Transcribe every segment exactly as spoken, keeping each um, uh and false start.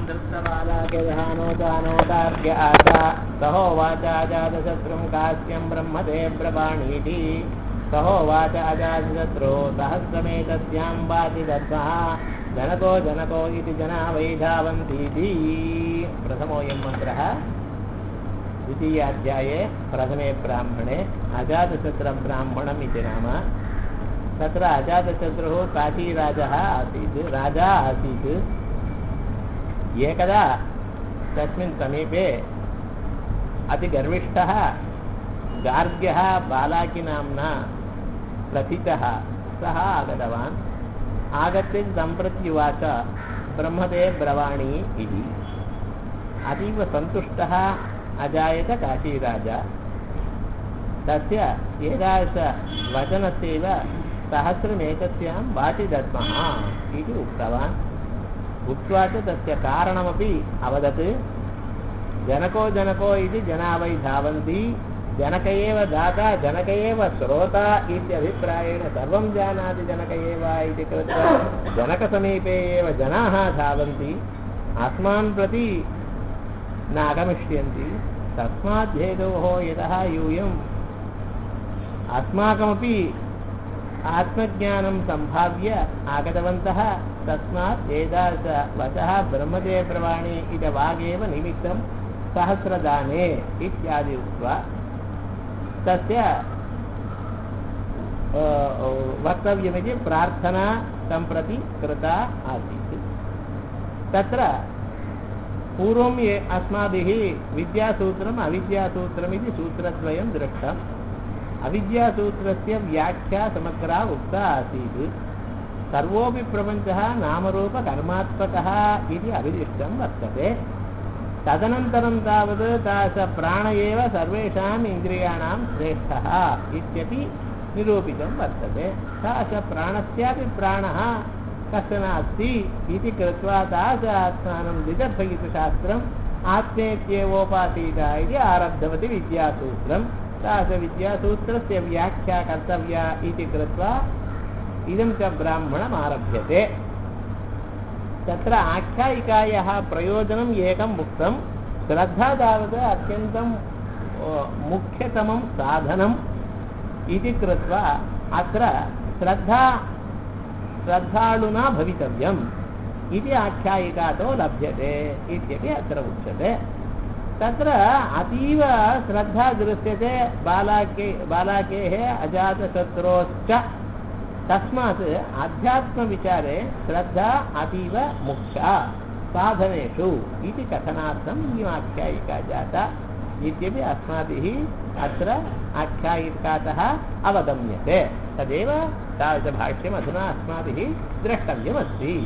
दृष्टबालाक्यधानो दानोदार्घ्य आचा सहोवाच अजातशत्रुं काश्यं ब्रह्मदे ब्रवाणीति सहोवाच अजातशत्रो सहस्रमेतस्यां वाति दत्तः जनको जनको इति जना वै धावन्तीति प्रथमोऽयं मन्त्रः द्वितीयाध्याये प्रथमे ब्राह्मणे अजातशत्रुब्राह्मणम् इति नाम तत्र अजातशत्रुः काशीराजः आसीत् राजा आसीत् एकदा तस्मिन् समीपे अतिगर्विष्ठः गार्ग्यः बालाकी नाम्ना प्रथितः सः आगतवान् आगत्य सम्प्रत्युवाच ब्रह्मदे ब्रवाणी इति अतीव सन्तुष्टः अजायत काशीराजा तस्य एतादृशवचनस्यैव सहस्रमेकस्यां वाचि दद्मः इति उक्तवान् उक्त्वा च तस्य कारणमपि अवदत् जनको जनको इति जना वै धावन्ति जनक एव दाता जनक एव श्रोता इत्यभिप्रायेण सर्वं जानाति जनक एव इति कृत्वा जनकसमीपे एव जनाः धावन्ति अस्मान् प्रति न आगमिष्यन्ति तस्मात् हेतोः यतः यूयम् अस्माकमपि आत्मज्ञानं सम्भाव्य आगतवन्तः तस्मात् एतादृशवचः ब्रह्मदे ब्रवाणी इति वागेव निमित्तं सहस्रदाने इत्यादि उक्त्वा तस्य वक्तव्यमिति प्रार्थना सम्प्रति कृता आसीत् तत्र पूर्वं ये अस्माभिः विद्यासूत्रम् अविद्यासूत्रमिति सूत्रद्वयं दृष्टम् अविद्यासूत्रस्य व्याख्या समग्रा उक्ता आसीत् सर्वोऽपि प्रपञ्चः नामरूपकर्मात्मकः इति अभिदिष्टं वर्तते तदनन्तरं तावत् तादृश प्राण एव सर्वेषाम् इन्द्रियाणां श्रेष्ठः इत्यपि निरूपितं वर्तते तादृश प्राणस्यापि प्राणः कश्चन अस्ति इति कृत्वा तादृश आत्मानं विदर्भयितशास्त्रम् आत्मेत्येवोपासीत इति आरब्धवती विद्यासूत्रम् तादृशविद्यासूत्रस्य व्याख्या कर्तव्या इति कृत्वा इदं च ब्राह्मणम् आरभ्यते तत्र आख्यायिकायाः प्रयोजनम् एकम् उक्तं श्रद्धा तावत् अत्यन्तं मुख्यतमं साधनम् इति कृत्वा अत्र श्रद्धा श्रद्धालुना भवितव्यम् इति आख्यायिकातो लभ्यते इत्यपि अत्र उच्यते तत्र अतीव श्रद्धा दृश्यते बालाके बालाकेः अजातशत्रोश्च तस्मात् आध्यात्मविचारे श्रद्धा अतीव मुख्या साधनेषु इति कथनार्थम् इयमाख्यायिका जाता इत्यपि अस्माभिः अत्र आख्यायिकातः अवगम्यते तदेव तादृशभाष्यम् अधुना अस्माभिः द्रष्टव्यमस्ति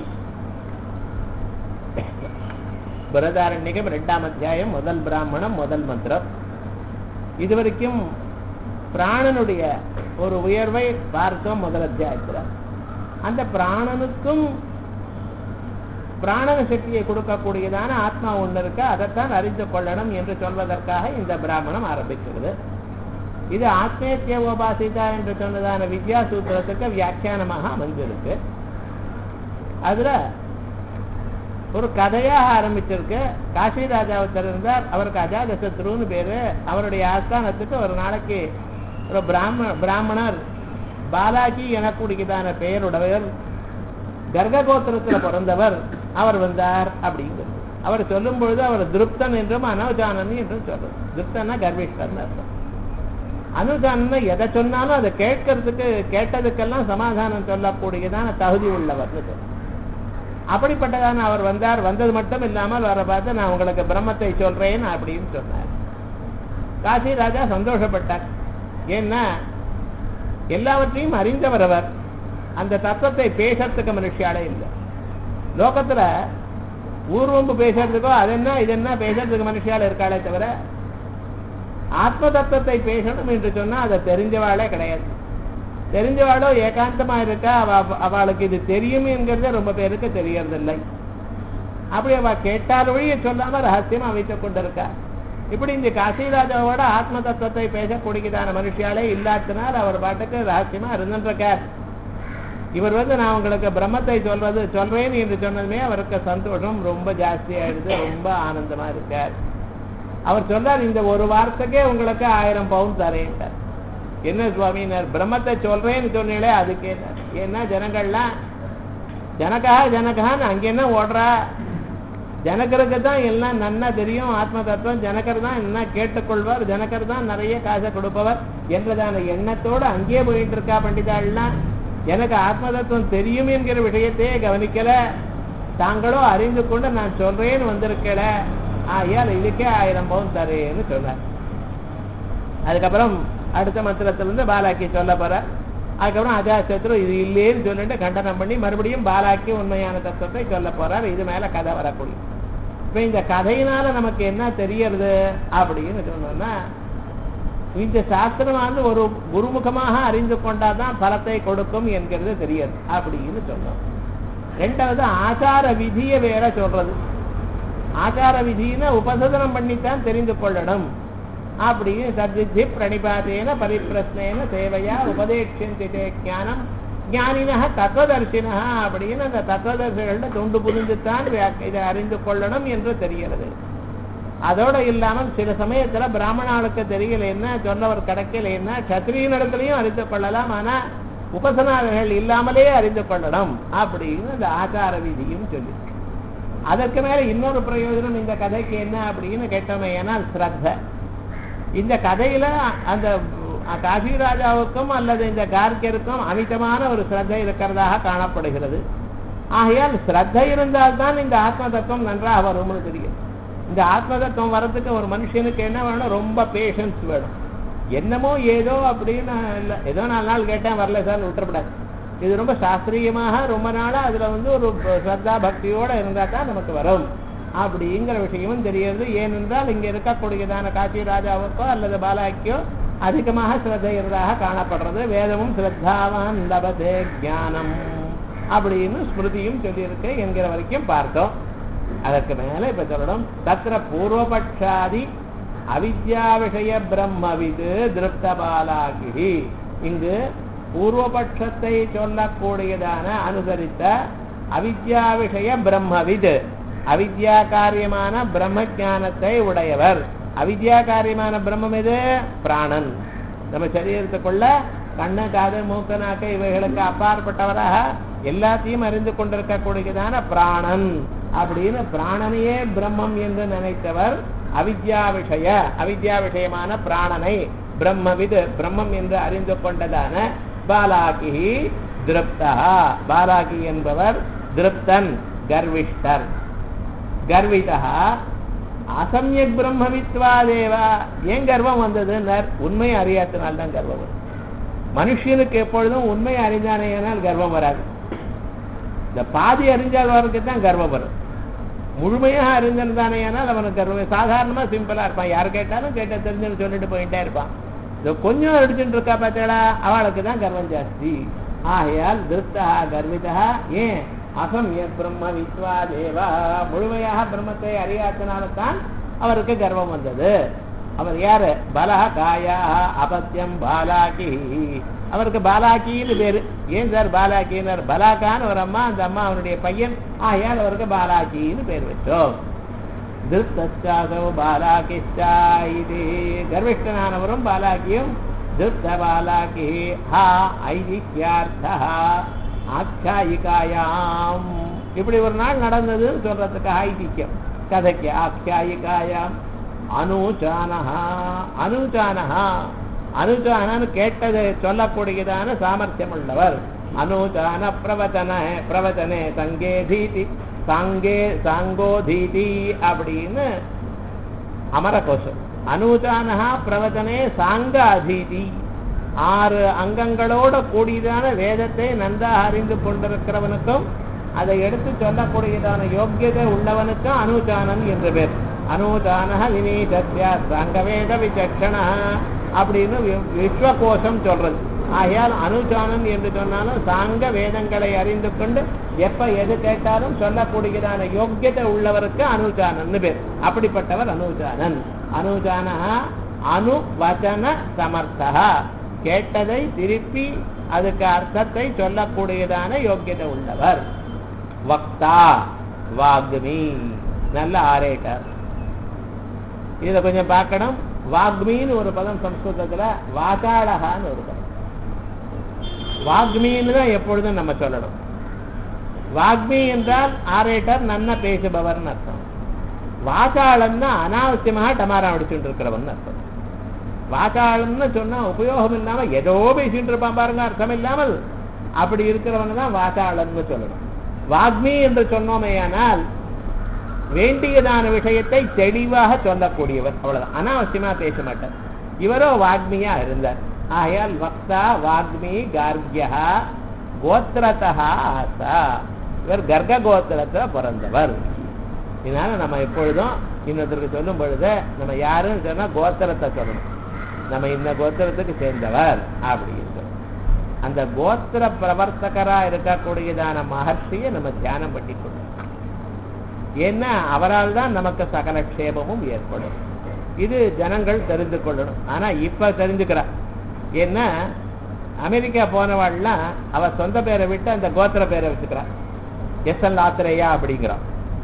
बृहदारण्यके ரெண்டாம் அத்தியாயம் முதல் பிராமணம் முதல் மந்திரம் இதுவரைக்கும் பிராணனுடைய ஒரு உயர்வை பார்த்தோம் முதல் அத்தியாயத்தில் அந்த பிராணனுக்கும் பிராணன சக்தியை கொடுக்கக்கூடியதான ஆத்மா ஒன்று இருக்கு அதைத்தான் அறிந்து கொள்ளணும் என்று சொல்வதற்காக இந்த பிராமணம் ஆரம்பிக்கிறது இது ஆத்மேத்யோபாசிதா என்று சொன்னதான வித்யாசூத்திரத்துக்கு வியாக்கியானமாக அமைஞ்சிருக்கு அதுல ஒரு கதையாக ஆரம்பிச்சிருக்கு காசிராஜா ஒருத்தர் இருந்தார் அவருக்கு அஜாதசத்ருன்னு பேரு அவருடைய ஆஸ்தானத்துக்கு ஒரு நாளைக்கு ஒரு பிராம பிராமணர் பாலாஜி எனக்கூடியதான பெயருடையவர் கர்ககோத்திரத்தில் பிறந்தவர் அவர் வந்தார் அப்படிங்கிறது அவர் சொல்லும் பொழுது அவர் திருப்தன் என்றும் அனௌஜானன் என்றும் சொல்றார் திருப்தன்னா கர்விஷ்டர்னு அர்த்தம் அனுஜானன் எதை சொன்னாலும் அதை கேட்கறதுக்கு கேட்டதுக்கெல்லாம் சமாதானம் சொல்லக்கூடியதான தகுதி உள்ளவர்னு சொல்றார் அப்படிப்பட்டதான அவர் வந்தார் வந்தது மட்டும் இல்லாமல் வர பார்த்து நான் உங்களுக்கு பிரம்மத்தை சொல்றேன் அப்படின்னு சொன்னார் காசி ராஜா சந்தோஷப்பட்டார் ஏன்னா எல்லாவற்றையும் அறிந்தவர் அவர் அந்த தத்துவத்தை பேசுறதுக்கு மனுஷியாலே இல்லை லோகத்துல ஊர்வம்பு பேசுறதுக்கோ அது என்ன இது என்ன பேசுறதுக்கு மனுஷியால இருக்காளே தவிர ஆத்ம தத்துவத்தை பேசணும் என்று சொன்னா அதை தெரிஞ்சவாளே கிடையாது தெரிஞ்சவாளோ ஏகாந்தமா இருக்கா அவளுக்கு இது தெரியும் என்கிறத ரொம்ப பேருக்கு தெரியறதில்லை அப்படி அவ கேட்டால் வழியை சொல்லாம ரகசியமா வைத்துக் கொண்டிருக்கா இப்படி இந்த காசிராஜாவோட ஆத்ம தத்துவத்தை பேசக்கூடியதான மனுஷியாலே இல்லாதனால் அவர் பாட்டுக்கு ரகசியமா இருந்துருக்கார் இவர் வந்து நான் உங்களுக்கு பிரம்மத்தை சொல்றது சொல்றேன் என்று சொன்னதுமே அவருக்கு சந்தோஷம் ரொம்ப ஜாஸ்தி ஆயிடுது, ரொம்ப ஆனந்தமா இருக்கார். அவர் சொல்றார், இந்த ஒரு வாரத்துக்கே உங்களுக்கு ஆயிரம் பவுன் தரேன். என்ன சுவாமினர் பிரம்மத்தை சொல்றேன்னு சொன்னீங்களே அதுக்கே ஏன்னா ஜனங்கள்லாம் ஜனகா ஜனகான்னு அங்க என்ன ஓடுறா, ஜனகருக்கு தான் எல்லாம் நன்னா தெரியும் ஆத்ம தத்துவம், ஜனகர் தான் என்ன கேட்டுக்கொள்வார், ஜனகர் தான் நிறைய காசை கொடுப்பவர் என்றதான எண்ணத்தோடு அங்கேயே போயிட்டு இருக்கா பண்டிதாள்லாம். எனக்கு ஆத்ம தத்துவம் தெரியும் என்கிற விஷயத்தையே கவனிக்கல, தாங்களோ அறிந்து கொண்டு நான் சொல்றேன்னு வந்திருக்கல, ஆயால் இதுக்கே ஆயிரம் பவுன் தரேன்னு சொன்னார். அதுக்கப்புறம் அடுத்த மந்திரத்திலிருந்து பாலாக்கி சொல்ல போற. அதுக்கப்புறம் அஜாசத்ரு இது இல்லேன்னு சொல்லிட்டு கண்டனம் பண்ணி மறுபடியும் பாலாக்கி உண்மையான தத்துவத்தை சொல்ல போறார். இது மேல கதை வரக்கூடிய. இப்ப இந்த கதையினால நமக்கு என்ன தெரியறது அப்படின்னு சொன்னோம்னா, இந்த சாஸ்திரமானது ஒரு குருமுகமாக அறிந்து கொண்டாதான் பலத்தை கொடுக்கும் என்கிறது தெரியாது அப்படின்னு சொன்னோம். ரெண்டாவது ஆச்சார விதியை வேற சொல்றது. ஆச்சார விதினா உபசதனம் பண்ணித்தான் தெரிந்து கொள்ளணும் அப்படின்னு சத்வித்தி பிரணிபாதேன பரிப்பிரஸ்னேன சேவையா உபதேட்சந்தி ஞானம் ஞானினா தத்துவதர்சினா அப்படின்னு அந்த தத்துவதர்சிகள்ட்ட தொண்டு புரிந்துத்தான் இதை அறிந்து கொள்ளணும் என்று தெரிகிறது. அதோட இல்லாமல் சில சமயத்துல பிராமணாளுக்கு தெரியலன்னா சொன்னவர் கிடைக்கலன்னா சத்திரிய இடத்துலையும் அறிந்து கொள்ளலாம், ஆனா உபசனார்கள் இல்லாமலே அறிந்து கொள்ளணும் அப்படின்னு இந்த ஆச்சார விதியும் சொல்லி. அதற்கு மேல இன்னொரு பிரயோஜனம் இந்த கதைக்கு என்ன அப்படின்னு கேட்டோமே, ஏன்னா ஸ்ரத்த. இந்த கதையில அந்த காசி ராஜாவுக்கும் அல்லது இந்த கார்கியருக்கும் அமிதமான ஒரு ஸ்ரத்தை இருக்கிறதாக காணப்படுகிறது. ஆகையால் ஸ்ரத்தை இருந்தால்தான் இந்த ஆத்ம தத்துவம் நன்றாக வரும்னு தெரியும். இந்த ஆத்ம தத்துவம் வர்றதுக்கு ஒரு மனுஷனுக்கு என்ன வேணும், ரொம்ப பேஷன்ஸ் வேணும். என்னமோ ஏதோ அப்படின்னு இல்லை, ஏதோ நாலு நாள் கேட்டேன் வரல சார் விட்டுறப்படாது. இது ரொம்ப சாஸ்திரியமாக ரொம்ப நாளா அதுல வந்து ஒரு ஸ்ரத்தா பக்தியோட இருந்தா தான் நமக்கு வரும் அப்படிங்கிற விஷயமும் தெரியுது. ஏனென்றால் இங்க இருக்கக்கூடியதான காசி ராஜாவுக்கோ அல்லது பாலாக்கியோ அதிகமாக ஸ்ரத்தை இருந்ததாக காணப்படுறது. வேதமும் ஸ்ரத்தாவான் லபதே ஞானம் அப்படின்னு ஸ்மிருதியும் சொல்லியிருக்கு என்கிற வரைக்கும் பார்த்தோம். அதற்கு மேல இப்ப சொல்லணும், தத்திர பூர்வபட்சாதி அவித்யா விஷய பிரம்மவிது திருப்த பாலாகி. இங்கு பூர்வபட்சத்தை சொல்லக்கூடியதான அனுசரித்த அவித்யா விஷய பிரம்மவித், அவித்யா காரியமான பிரம்ம ஞானத்தை உடையவர். அவித்யா காரியமான பிரம்மம் எது? பிராணன். நம்ம சரீரத்துக்குள்ள கண்ணு காது மூக்கு நாக்கு இவைகளுக்கு அப்பாற்பட்டவராக எல்லாத்தையும் அறிந்து கொண்டிருக்கக்கூடியதான பிராணன் அப்படின்னு பிராணனையே பிரம்மம் என்று நினைத்தவர் அவித்யா விஷய, அவித்யா விஷயமான பிராணனை பிரம்மவித் பிரம்மம் என்று அறிந்து கொண்டதான பாலாகி திருப்தா. பாலாகி என்பவர் திருப்தன், கர்விஷ்டர். கர்விதா அசம்யக் பிரம்மவித்வா தேவா. ஏன் கர்வம் வந்தது? உண்மை அறியாதனால்தான் கர்வம் வரும். மனுஷனுக்கு எப்பொழுதும் உண்மை அறிந்தானேனால் கர்வம் வராது. இந்த பாதி அறிஞ்சால் வரதுக்கு தான் கர்வம் வரும். முழுமையாக அறிந்திருந்தானேனால் அவனுக்கு கர்வம் சாதாரணமா சிம்பிளா இருப்பான். யார் கேட்டாலும் கேட்ட தெரிஞ்சுன்னு சொல்லிட்டு போயிட்டே இருப்பான். இந்த கொஞ்சம் அடிச்சுட்டு இருக்கா பார்த்தா அவளுக்கு தான் கர்வம் ஜாஸ்தி. ஆகையால் திருப்தா கர்விதா. ஏன்? அசம்ய பிரம்ம வித்வா தேவா, முழுமையாக பிரம்மத்தை அறியாதனால்தான் அவருக்கு கர்வம் வந்தது. அவர் யாரு? பலஹ காயா அபத்தியம் பாலாக்கி. அவருக்கு பாலாக்கின்னு பேரு. ஏன் சார் பாலாக்கினர்? பலாக்கான்னு ஒரு அம்மா, அந்த அம்மா அவனுடைய பையன். ஆகையால் அவருக்கு பாலாக்கின்னு பேர் வச்சோம். திருப்தோ பாலாக்கிஷ்டா. இது கர்விஷ்டனானவரும் பாலாக்கியும் திருப்த பாலாக்கி. ஹா ஐதிஹ்யார்த்தா ஆख्यायिकायाम. இப்படி ஒரு நாள் நடந்ததுன்னு சொல்றதுக்கு ஐதிஹ்யம் கதைக்கு. ஆख्यायिकायाम அனுச்சானஹா. அனுச்சானஹா அனுச்சானன்னு கேட்டதை சொல்லக்கூடியதான சாமர்த்தியம் உள்ளவர். அனுச்சான பிரவச்சன பிரவச்சனே சங்கே தீதி சாங்கே சாங்கோதீதி அப்படின்னு அமரகோஷம். அனுச்சானஹா பிரவச்சனே சாங்க அதீதி. ஆறு அங்கங்களோட கூடியதான வேதத்தை நன்றாக அறிந்து கொண்டிருக்கிறவனுக்கும் அதை எடுத்து சொல்லக்கூடியதான யோக்கியதை உள்ளவனுக்கும் அனுச்சானன் என்று பேர். அனுச்சான வினீதத்யா சங்கவேத விசக்ஷண அப்படின்னு விஸ்வகோஷம் சொல்றது. ஆகையால் அனுச்சானன் என்று சொன்னாலும் சாங்க வேதங்களை அறிந்து கொண்டு எப்ப எது கேட்டாலும் சொல்லக்கூடியதான யோக்கியத்தை உள்ளவருக்கு அனுச்சானன் பேர். அப்படிப்பட்டவர் அனுச்சானன். அனுச்சான அனுவச்சன சமர்த்தா. கேட்டதை திருப்பி அதுக்கு அர்த்தத்தை சொல்லக்கூடியதான யோக்கியதை உள்ளவர். வக்தா வாக்மி, நல்ல ஆரேட்டர். இதை கொஞ்சம் பார்க்கணும். வாக்மின்னு ஒரு பதம் சம்ஸ்கிருதத்துல, வாசாளகான்னு ஒரு பதம். வாக்மின்னு தான் எப்பொழுதும் நம்ம சொல்லணும். வாக்மி என்றால் ஆரேட்டர், நன்ன பேசுபவர்னு அர்த்தம். வாசாளன்னா அனாவசியமாக டமாரா அடிச்சுட்டு இருக்கிறவன் அர்த்தம். வாசாளன்னு சொன்னா உபயோகம் இல்லாம ஏதோ பேசிட்டு இருப்பான் பாருங்க, அர்த்தம் இல்லாமல், அப்படி இருக்கிறவங்க தான் வாசாளன்னு சொல்லணும். வாக்மி என்று சொன்னோமேயானால் வேண்டியதான விஷயத்தை தெளிவாக சொல்லக்கூடியவர், அவ்வளவுதான். அனாவசியமா பேச மாட்டார். இவரோ வாக்மியா இருந்தார். ஆகையால் வக்தா வாக்மி கார்கியா கோத்திரதா ஆசா. இவர் கர்க கோத்திரத்துல பிறந்தவர். இதனால நம்ம எப்பொழுதும் இன்னொருத்தருக்கு சொல்லும் பொழுது நம்ம யாருன்னு சொன்னா கோத்திரத்தை சொல்லணும். நம்ம இந்த கோத்திரத்துக்கு சேர்ந்தவர் அப்படின்னு சொல்லணும். அந்த கோத்திர பிரவர்த்தகரா இருக்கக்கூடியதான மகர்ஷியை நம்ம தியானம் பண்ணி கொள்ளணும். ஏன்னா அவரால் தான் நமக்கு சகல க்ஷேமமும் ஏற்படும். இது ஜனங்கள் தெரிந்து கொள்ளணும். ஆனா இப்ப தெரிஞ்சுக்கிறா. ஏன்னா அமெரிக்கா போனவாள்லாம் அவ சொந்த பேரை விட்டு அந்த கோத்திர பேரை வச்சுக்கிறான். எஸ் எல் ஆத்திரேயா அப்படிங்கிறான்.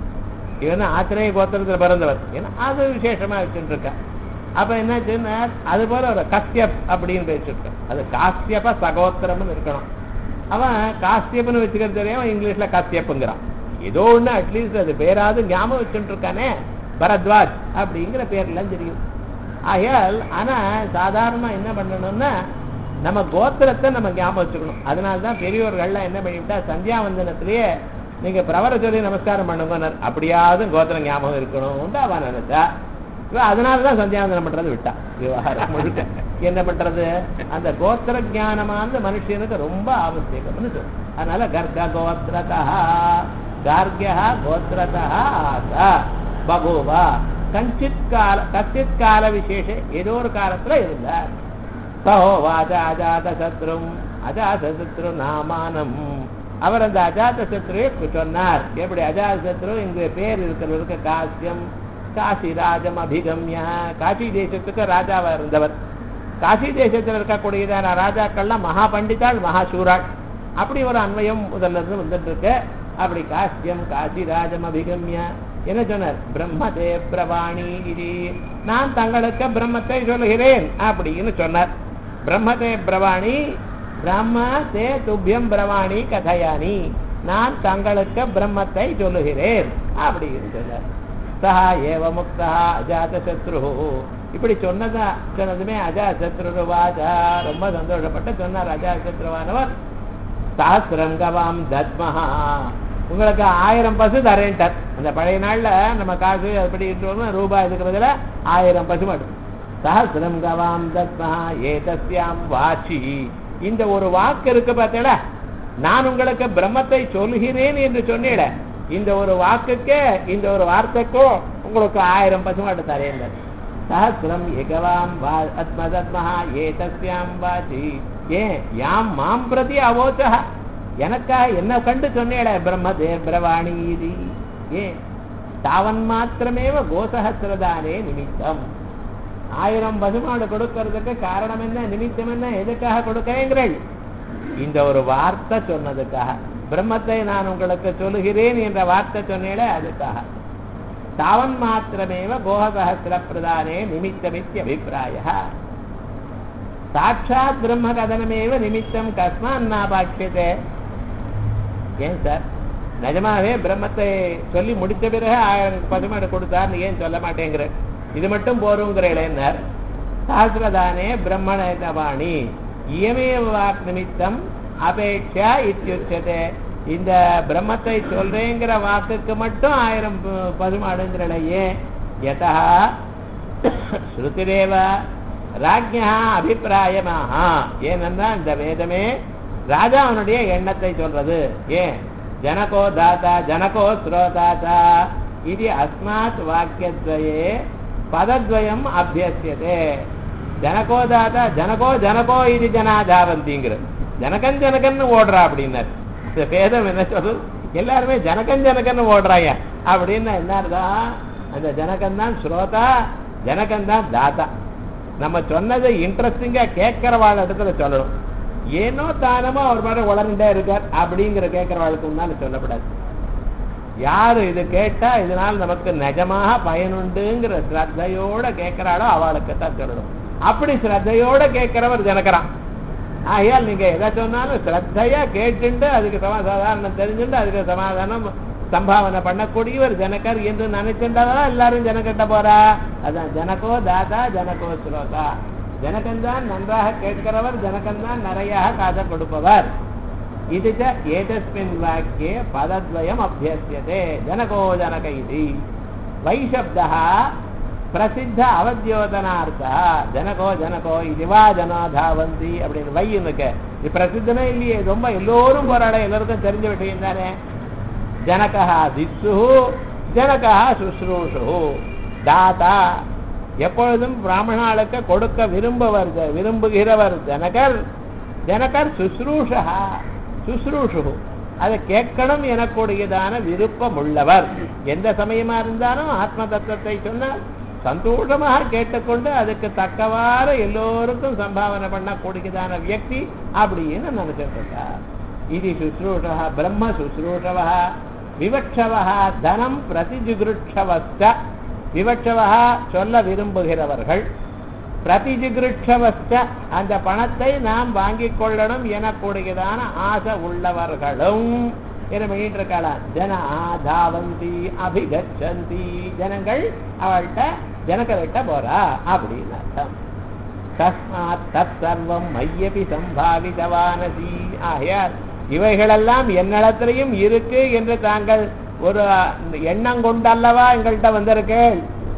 இவன் ஆத்திரேய கோத்திரத்தில் பிறந்தவர். ஏன்னா அது விசேஷமா வச்சுட்டு இருக்க. அப்ப என்னாச்சுன்னா அது போல ஒரு கஷ்யப் அப்படின்னு பேசிருக்கான். அது காசியப்ப சகோத்திரம்னு இருக்கணும். அவன் காசியப்னு வச்சுக்கிறது தெரியாம இங்கிலீஷ்ல காசியப்புங்கிறான். ஏதோ ஒண்ணு அட்லீஸ்ட் அது பேராது ஞாபகம் வச்சுட்டு இருக்கானே, பரத்வாஜ் அப்படிங்கிற பேர்லாம் தெரியும். ஆகையால் ஆனா சாதாரணமா என்ன பண்ணணும்னா நம்ம கோத்திரத்தை நம்ம ஞாபகம் வச்சுக்கணும். அதனால்தான் பெரியவர்கள்லாம் என்ன பண்ணிவிட்டா சந்தியாவந்தனத்திலேயே நீங்க பிரவர சொல்லி நமஸ்காரம் பண்ணுங்க, அப்படியாவது கோத்திரம் ஞாபகம் இருக்கணும் அவன் நினைச்சா. அதனாலதான் சந்தியாவந்தனம் பண்றது விட்டா. விவகாரம் முழுக்க என்ன பண்றது, அந்த கோத்திர ஞானமான மனுஷனுக்கு ரொம்ப அவசியம்னு சொல்லும். அதனால கர்க கோத்திரதா கார்கியா கோத்திரதா ஆசா பகோவா கஞ்சித் கால கச்சித் கால விசேஷ ஏதோ ஒரு காலத்துல இருந்தார். சஹோவாஜ அஜாத சத்ரும் அஜாத சத்ரு நாமானம். அவர் அந்த அஜாத சத்ருவை சொன்னார். எப்படி அஜாத சத்ரு இங்க பேர் இருக்கிறவருக்கு காசியம் காசி ராஜம் அபிகம்ய. காசி தேசத்துக்கு ராஜாவா இருந்தவர். காசி தேசத்தில் இருக்கக்கூடியதான ராஜாக்கள்லாம் மகா பண்டிதாள் மகாசூராள். அப்படி ஒரு அன்வயம் முதல்ல இருந்து வந்துட்டு இருக்கு. அப்படி காசியம் காசி ராஜம் அபிகம்ய என்ன சொன்னார், பிரம்மதே பிரவாணி இது, நான் தங்களுக்கு பிரம்மத்தை சொல்லுகிறேன் அப்படின்னு சொன்னார். பிரம்மதே பிரவாணி பிரம்ம தே துப்பியம் பிரவாணி கதையானி, நான் தங்களுக்கு பிரம்மத்தை சொல்லுகிறேன் அப்படின்னு சொன்னார். சஹா ஏவ முக்தா அஜாத சத்ரு. இப்படி சொன்னதா சொன்னதுமே அஜாத சத்ருவாஜா ரொம்ப சந்தோஷப்பட்டு சொன்னார். அஜாத சத்ருவானவர் சஹஸ்ரம் கவாம் தத்மஹா, உங்களுக்கு ஆயிரம் பசு தரேன்ட்டார். அந்த பழைய நாள்ல நம்ம காசு அப்படி ரூபாய் இதுக்கு பதில ஆயிரம் பசு மாட்டோம். சஹஸ்ரம் கவாம் தத்மஹா ஏதஸ்யாம் வாசி, இந்த ஒரு வாக்கு இருக்கு பார்த்தேட, நான் உங்களுக்கு பிரம்மத்தை சொல்கிறேன் என்று சொன்னேட, இந்த ஒரு வாக்குக்கு இந்த ஒரு வார்த்தைக்கோ உங்களுக்கு ஆயிரம் பசுமாட்டு தரேன். சஹஸ்ரம் ஏகவாம் ஆத்மதத்மஹா ஏதஸ்யாம் வாசி ஏன் யாம் மாம் பிரதி அவோச்சா, எனக்காக என்ன கண்டு சொன்னேட பிரம்மதே பிரவாணி இது. ஏன் தாவன் மாத்திரமேவ கோசஹஸ்ரதானே நிமித்தம். ஆயிரம் பசுமாடு கொடுக்கறதுக்கு காரணம் என்ன, நிமித்தம் என்ன, எதுக்காக கொடுக்கிறேங்கிறேன், இந்த ஒரு வார்த்தை சொன்னதுக்காக. பிரம்மத்தை நான் உங்களுக்கு சொல்லுகிறேன் என்ற வார்த்தை சொன்னேட அதுக்காக. தாவன் மாத்திரமேவ கோசஹஸ்ர பிரதானே நிமித்தமித்ய அபிப்பிராய. சாட்சாத் பிரம்ம கதனமேவ நிமித்தம் கஸ்மான் நாபாட்சியதே. ஏன் சார் நிஜமாவே பிரம்மத்தை சொல்லி முடித்த பிறகு ஆயிரம் பசுமாடு கொடுத்தார், ஏன் சொல்ல மாட்டேங்கிற, இது மட்டும் போருங்கிறேன். சாஸ்திரதானே பிரம்மணவாணி இயமே வாக் நிமித்தம் அபேட்சா இத்தியுச்சதே. இந்த பிரம்மத்தை சொல்றேங்கிற வாக்குக்கு மட்டும் ஆயிரம் பசுமாடுங்கிறலையே. யதா ஸ்ருதிரேவ ராஜ்யா அபிப்பிராயமாக. ஏனென்றா இந்த வேதமே ராஜாவனுடைய எண்ணத்தை சொல்றது. ஏன் ஜனகோ தாத்தா ஜனகோ ஸ்ரோதாதா இது அஸ்மாத் வாக்கியத்வயே பதத்வயம் அபியசியதே. ஜனகோ தாத்தா ஜனகோ ஜனகோ இது ஜனாதாவந்திங்கிற, ஜனகன் ஜனகன்னு ஓடுறா அப்படின்னாரு. இந்த வேதம் என்ன சொல்றது, எல்லாருமே ஜனகன் ஜனகன்னு ஓடுறாங்க அப்படின்னா என்ன அர்த்தம், அந்த ஜனகன் தான் ஸ்ரோதா, ஜனகன் தான் தாத்தா. நம்ம சொன்னதை இன்ட்ரெஸ்டிங்கா கேட்கிறவாள் இடத்துல சொல்லணும். ஏனோ தானமோ அவர் மாதிரி வளர்ந்துட்டே இருக்கார் அப்படிங்கிற கேட்கிறவாளுக்கு முன்னால சொல்லப்படாது. யாரு இது கேட்டா இதனால் நமக்கு நிஜமாக பயனுண்டுங்கிற ஸ்ரத்தையோட கேட்கிறாளோ அவளுக்கு தான் சொல்லணும். அப்படி ஸ்ரத்தையோட கேட்கிறவர் ஜனகரான். ஆகையால் நீங்க எதை சொன்னாலும் ஸ்ரத்தையா கேட்டுண்டு அதுக்கு சமாதானம் தெரிஞ்சுட்டு அதுக்கு சமாதானம் சம்பாவனை பண்ணக்கூடியவர் ஜனகர் என்று நினைச்சுட்டாதான் எல்லாரும் ஜனக்கிட்ட போறா. அதான் ஜனகோ தாதா ஜனகோ ஸ்ரோதா. ஜனகன்தான் நன்றாக கேட்கிறவர், ஜனகன்தான் நிறைய காசை கொடுப்பவர். இது ஏதஸ்மின் வாக்கியே பதத்வயம் அபியஸ்யதே. ஜனகோ ஜனக இது வைசப்தா பிரசித்த அவத்யோதனார்த்தா. ஜனகோ ஜனகோ இதுவா ஜனோ தாவந்தி அப்படின்னு வையுனுக்கு இது பிரசித்தமே இல்லையே, ரொம்ப எல்லோரும் போராட எல்லோருக்கும் தெரிஞ்ச விஷயம் தானே. ஜனகா தித்து ஜனகா சுஸ்ரூஷு தாத்தா. எப்பொழுதும் பிராமணாளுக்கு கொடுக்க விரும்பவர் விரும்புகிறவர் ஜனகர். ஜனகர் சுஸ்ரூஷா சுஸ்ரூஷு அதை கேட்கணும் எனக்கூடியதான விருப்பம் உள்ளவர். எந்த சமயமா இருந்தாலும் ஆத்ம தத்துவத்தை சொன்னால் சந்தோஷமாக கேட்டுக்கொண்டு அதுக்கு தக்கவாறு எல்லோருக்கும் சம்பாவனை பண்ணக்கூடியதான வியக்தி அப்படின்னு நினைச்சிட்டு இருக்கார். இது சுஸ்ரூஷா பிரம்ம சுஸ்ரூஷவா விவட்சவா தனம் பிரதிஜிகிருட்சவஸ்ட. விவட்சவா சொல்ல விரும்புகிறவர்கள், பிரதிஜிகிருட்சவஸ்ட அந்த பணத்தை நாம் வாங்கிக் கொள்ளணும் எனக்கூடியதான ஆசை உள்ளவர்களும் இருக்கலாம். ஜன ஆதாவந்தி அபிகச்சந்தி. ஜனங்கள் அவள்கிட்ட ஜனகர்கிட்ட போறா அப்படின்னு அர்த்தம். தஸ்மாத் தத் சர்வம் மையபி சம்பாவிதவானசி. ஆகையால் இவைகளெல்லாம் என்னிடத்திலையும் இருக்கு என்று தாங்கள் ஒரு எண்ணம் கொண்டல்லவா எங்கள்கிட்ட வந்திருக்கேள்.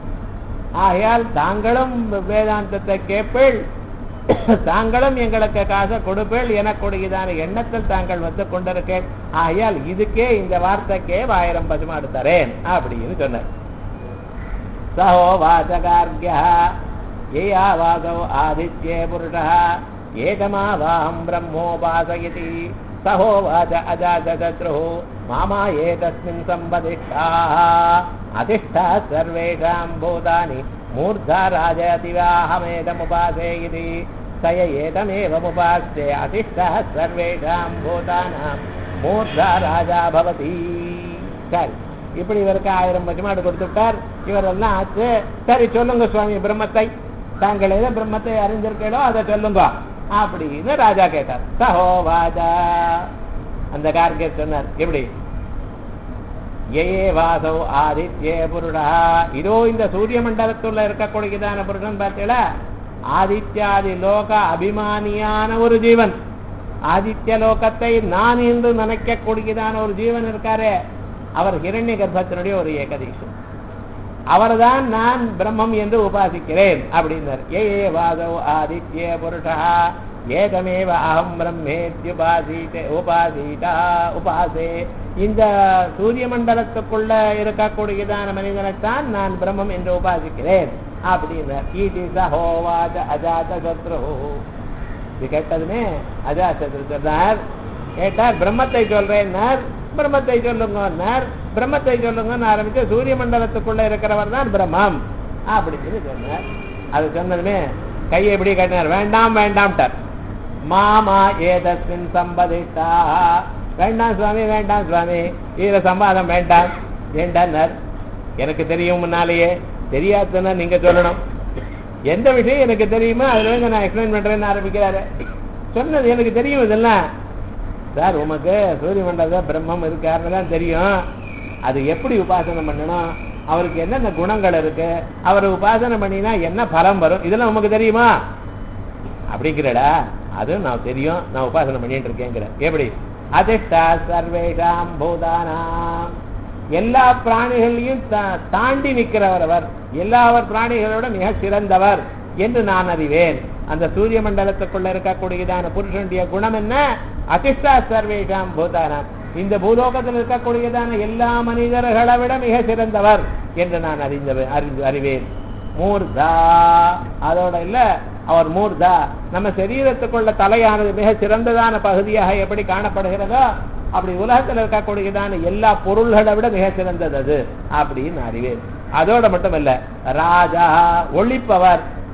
ஆகையால் தாங்களும் வேதாந்தத்தை கேட்பேள், தாங்களும் எங்களுக்கு காசை கொடுப்பேள் எனக்கூடியதான எண்ணத்தில் தாங்கள் வந்து கொண்டிருக்கேன். ஆகையால் இதுக்கே இந்த வார்த்தைக்கே ஆயிரம் பசுமாடு தரேன் அப்படின்னு சொன்னார். சஹோ வாசகார்யா ஏயா வாசோ ஆதித்யே புருஷா ஏதமாவாஹம் பிரம்மோபாசயதி. சஹோ வாச அஜாதசத்ரு மாமா ஏதஸ்மின் சம்பதிஷ்டாः அதிஷ்டா சர்வேஷாம் பூதானி மூர்धा ராஜதிவாஹமேதமுபாசே இதி சய ஏதமேவமுபாஸ்தே அதிஷ்டா சர்வேஷாம் பூதானாம் மூர்धा ராஜா பவதி. சரி, இப்படி இவருக்கு ஆயிரம் பசுமாடு கொடுத்துட்டார். இவரெல்லாம் ஆச்சு. சரி சொல்லுங்க சுவாமி, பிரம்மத்தை தாங்கள் எதை பிரம்மத்தை அறிஞ்சிருக்கோ அதை சொல்லுங்க அப்படின்னு ராஜா கேட்டார். சஹோ வாஜா அந்த கார்கே சொன்னார். எப்படி ஏ வாசோ ஆதித்யே புருடா. இதோ இந்த சூரிய மண்டலத்துள்ள இருக்கக்கூடியதான புருஷன் பார்த்தீங்களா, ஆதித்யாதி லோக அபிமானியான ஒரு ஜீவன். ஆதித்ய லோகத்தை நான் என்று நினைக்கக்கூடியதான ஒரு ஜீவன் இருக்காரே, அவர் ஹிரண்ய கர்ப்பத்தினுடைய ஒரு ஏகதீசம். அவர்தான் நான் பிரம்மம் என்று உபாசிக்கிறேன் அப்படின்னார். ஏ வாசோ ஆதித்ய புருஷா ஏகமேவ அகம் பிரம்மேத்யுபாசீதே உபாசீதா உபாசே. இந்த சூரிய மண்டலத்துக்குள்ள இருக்கக்கூடியதான மனிதனைத்தான் நான் பிரம்மம் என்று உபாசிக்கிறேன் அப்படின்னார். இது சஹோவாச அஜாதசத்ரு. இது கேட்டதுமே அஜாதசத்ரு சொன்னார். கேட்டார், பிரம்மத்தை சொல்றேன்னார். பிரம்மத்தை சொல்லுங்கன்னார். பிரம்மத்தை சொல்லுங்கன்னு ஆரம்பிச்சு சூரிய மண்டலத்துக்குள்ள இருக்கிறவர் தான் பிரம்மம் அப்படின்னு சொன்னார். அது சொன்னதுமே கையை எப்படி கட்டினார், வேண்டாம் வேண்டாம்ட்டார். மாமா ஏதஸ்மின் சம்பதிஷ்டா. வேண்டாம் சுவாமி வேண்டாம் சுவாமி, இதுல சம்பாதம் வேண்டாம் வேண்டான்னார். எனக்கு தெரியும் முன்னாலேயே, தெரியாதுன்னா நீங்க சொல்லணும். எந்த விஷயம் எனக்கு தெரியுமோ அதுல நான் எக்ஸ்பிளைன் பண்றேன்னு ஆரம்பிக்கிறாரு. சொன்னது எனக்கு தெரியும் இதெல்லாம். சார் உமக்கு சூரிய மண்டல பிரம்மம் இருக்காருன்னு தெரியும், அது எப்படி உபாசனை பண்ணணும், அவருக்கு என்னென்ன குணங்கள் இருக்கு, அவரை உபாசனை பண்ணினா என்ன பலம் வரும், இதெல்லாம் உமக்கு தெரியுமா அப்படிங்கிறடா. அது நான் தெரியும், நான் உபாசனை பண்ணிட்டு இருக்கேங்கிற. எப்படி அதிஷ்டா சர்வேஷாம் பூதானாம். எல்லா பிராணிகளையும் தாண்டி நிற்கிறவர் அவர், எல்லா பிராணிகளோட மிக சிறந்தவர் என்று நான் அறிவேன். அந்த சூரிய மண்டலத்துக்குள்ள இருக்கக்கூடியதான புருஷனுடைய குணம் என்ன, அதிஷ்டா சர்வேஷாம் பூதானாம். இந்த பூலோகத்தில் இருக்கக்கூடியதான எல்லா மனிதர்களை விட மிக சிறந்தவர் என்று நான் அறிந்த அறிந்து அறிவேன். மூர்தா அதோட இல்ல, அவர் மூர்தா. நம்ம சரீரத்துக்குள்ள தலையானது மிக சிறந்ததான பகுதியாக எப்படி காணப்படுகிறதோ அப்படி உலகத்தில் இருக்கக்கூடியதான எல்லா பொருள்களை விட மிக சிறந்தது அது அப்படின்னு அறிவேன். அதோட மட்டும் இல்ல, ராஜா ஒழிப்பவர்.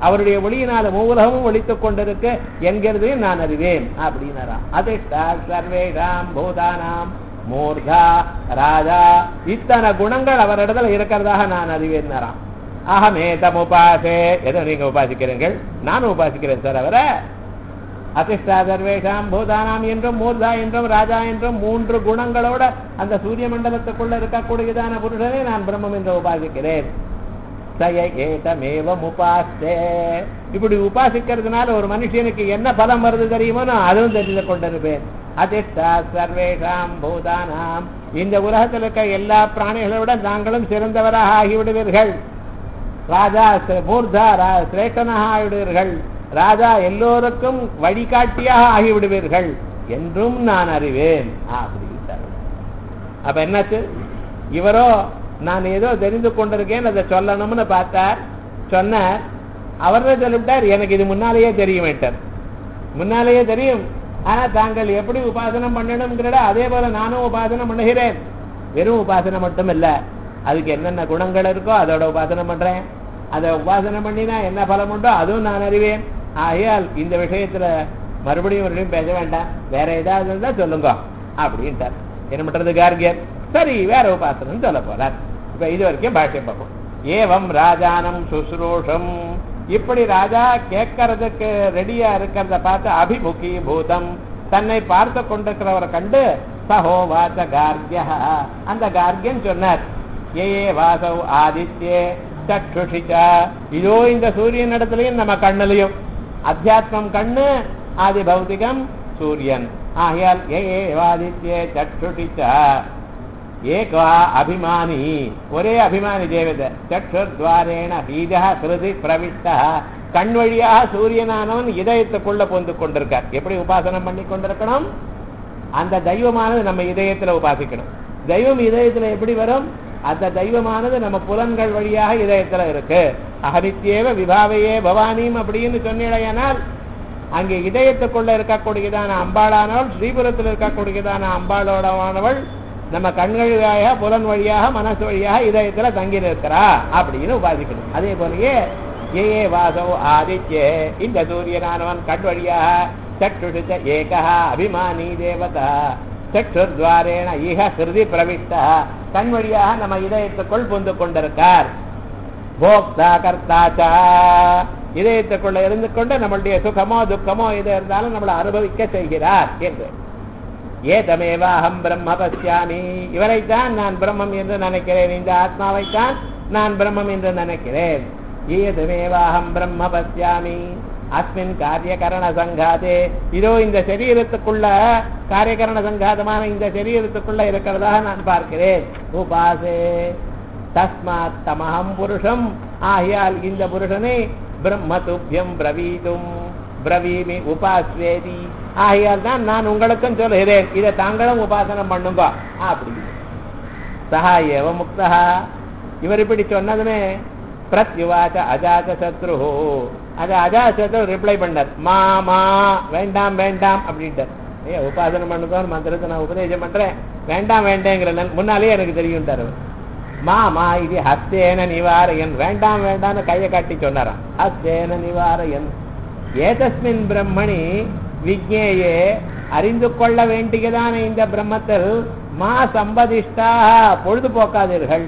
அவருடைய ஒளியினால மூலகமும் ஒளித்துக் கொண்டிருக்கு என்கிறதையும் நான் அறிவேன் அப்படின்னாராம். அதிஷ்டா சர்வேஷாம் பூதானாம் மூர்தா ராஜா, இத்தனை குணங்கள் அவரிடத்துல இருக்கிறதாக நான் அறிவேன்னாராம். அகமேதம் உபாசே, ஏதோ நீங்க உபாசிக்கிறீர்கள், நானும் உபாசிக்கிறேன் சார் அவரை. அதிஷ்டா சர்வேஷாம் பூதானாம் என்றும் மூர்தா என்றும் ராஜா என்றும் மூன்று குணங்களோட அந்த சூரிய மண்டலத்துக்குள்ள இருக்கக்கூடியதான புருஷனை நான் பிரம்மம் என்று உபாசிக்கிறேன். சய ஏதமேவம் உபாசே, இப்படி உபாசிக்கிறதுனால ஒரு மனுஷனுக்கு என்ன பலம் வருது தெரியுமோ நான் அதுவும் தெரிந்து கொண்டிருப்பேன். அதிஷ்டா சர்வேஷாம் பூதானாம், இந்த உலகத்தில் இருக்க எல்லா பிராணிகளோட தாங்களும் சிறந்தவராக ஆகிவிடுவீர்கள். ராஜா மூர்தா சிரேஷ்டனாக ஆகிவிடுவீர்கள். ராஜா எல்லோருக்கும் வழிகாட்டியாக ஆகிவிடுவீர்கள் என்றும் நான் அறிவேன் அப்படின்ட்டார். அப்ப என்னாச்சு, இவரோ நான் ஏதோ தெரிந்து கொண்டிருக்கேன் அதை சொல்லணும்னு பார்த்தார். சொன்னார், அவரே சொல்லிவிட்டார் எனக்கு இது முன்னாலேயே தெரியும். முன்னாலேயே தெரியும், ஆனா தாங்கள் எப்படி உபாசனம் பண்ணணும்ங்கிறத அதே போல நானும் உபாசனம் பண்ணுகிறேன். வெறும் உபாசனம் மட்டும் இல்ல, அதுக்கு என்னென்ன குணங்கள் இருக்கோ அதோட உபாசனம் பண்றேன். அதை உபாசனம் பண்ணினா என்ன பலம் உண்டோ அதுவும் நான் அறிவேன். ஆகையால் இந்த விஷயத்துல மறுபடியும் மறுபடியும் பேச வேண்டாம், வேற ஏதாவது இருந்தா சொல்லுங்க அப்படின்ட்டார். என்ன பண்றது கார்கியர், சரி வேற உபாசனம் சொல்ல போறார். இப்ப இது வரைக்கும் பாஷ்யம் பார்ப்போம். ஏவம் ராஜானம் சுஸ்ரூஷம், இப்படி ராஜா கேட்கறதுக்கு ரெடியா இருக்கிறத பார்த்து அபிமுகி பூதம், தன்னை பார்த்து கொண்டிருக்கிறவரை கண்டு சஹோவாச்ச கார்கிய, அந்த கார்கியன் சொன்னார், ஏ வாசவ் ஆதித்யே சற்றுஷிச்சா, இதோ இந்த சூரியன் இடத்துலயும் நம்ம கண்ணுலையும் அத்தியாத்மம் கண்ணு, ஆதி பௌத்திகம் சூரியன். ஆகையால் ஏ வாதித்யே சற்றுஷிச்சா ஏகா அபிமானி, ஒரே அபிமானி தேவதை. சற்றுர்த்வாரேண பீஜா கிருதி பிரவிஷ்டா, கண் வழியாக சூரியனானவன் இதயத்துக்குள்ள பொந்து கொண்டிருக்கார். எப்படி உபாசனம் பண்ணி கொண்டிருக்கணும், அந்த தெய்வமானது நம்ம இதயத்துல உபாசிக்கணும். தெய்வம் இதயத்துல எப்படி வரும், அந்த தெய்வமானது நம்ம புலன்கள் வழியாக இதயத்துல இருக்கு. அகனித்யேவ விபாவையே பவானியும் அப்படின்னு சொன்னால் அங்கே இதயத்துக்குள்ள இருக்கக்கூடியதான அம்பாளானவள், ஸ்ரீபுரத்தில் இருக்கக்கூடியதான அம்பாளோடவானவள் நம்ம கண்கள் வழியாக புலன் வழியாக மனசு வழியாக இதயத்துல தங்கி நிற்கிறா அப்படின்னு உபாசிக்கணும். அதே போலயே ஏ வாசவ் ஆதித்யே, இந்த சூரியனானவன் கண் வழியாக சற்றுஷிச்ச ஏகா அபிமானி தேவதா சற்றுர்த்வாரேண ஈக கிருதி பிரவிஷ்டா, கண் வழியாக நம்ம இதயத்துக்குள் புந்து கொண்டிருக்கார். போக்தா கர்த்தாச்சா, இதயத்துக்குள்ள இருந்து கொண்டு நம்மளுடைய சுகமோ துக்கமோ எது இருந்தாலும் நம்மளை அனுபவிக்க செய்கிறார் என்று. ஏதமேவாஹம் பிரம்ம பஸ்யாமி, இவரைத்தான் நான் பிரம்மம் என்று நினைக்கிறேன், இந்த ஆத்மாவைத்தான் நான் பிரம்மம் என்று நினைக்கிறேன். ஏதமேவாஹம் பிரம்ம பஸ்யாமி அஸ்மின் காரியகரண சங்காதே, இதோ இந்த சரீரத்துக்குள்ள காரியகரண சங்காதமான இந்த சரீரத்துக்குள்ள இருக்கிறதாக நான் பார்க்கிறேன். உபாசே தஸ்மாத் தமஹம் புருஷம், ஆகையால் இந்த புருஷனை பிரம்ம துப்யம் பிரவீதும் பிரவீமி உபாஸ்வேதி, ஆகையால் தான் நான் உங்களுக்கும் சொல்கிறேன், இதை தாங்களும் உபாசனம் பண்ணுங்க அப்படி. சஹா ஏவ முக்தா, இவர் இப்படி சொன்னதுமே பிரத்யுவாச்ச அஜாத சத்ரு, அது அஜாத சத்ரு ரிப்ளை பண்ணார், மா மா வேண்டாம் வேண்டாம் அப்படின்ட்டு. ஏ உபாசனம் பண்ணுதோன்னு மந்திரத்தை நான் உபதேசம் பண்றேன், வேண்டாம் வேண்டேங்கிற முன்னாலேயே எனக்கு தெரியும்ட்டார். மா மா இது ஹஸ்தேன நிவாரையன், வேண்டாம் வேண்டாம்னு கையை காட்டி சொன்னாராம். ஹஸ்தேன நிவாரையன் ஏதஸ்மின் பிரம்மணி விஜ்ஞேயே, அறிந்து கொள்ள வேண்டியதான இந்த பிரம்மத்தில் மா சம்பதிஷ்டா, பொழுதுபோக்காதீர்கள்.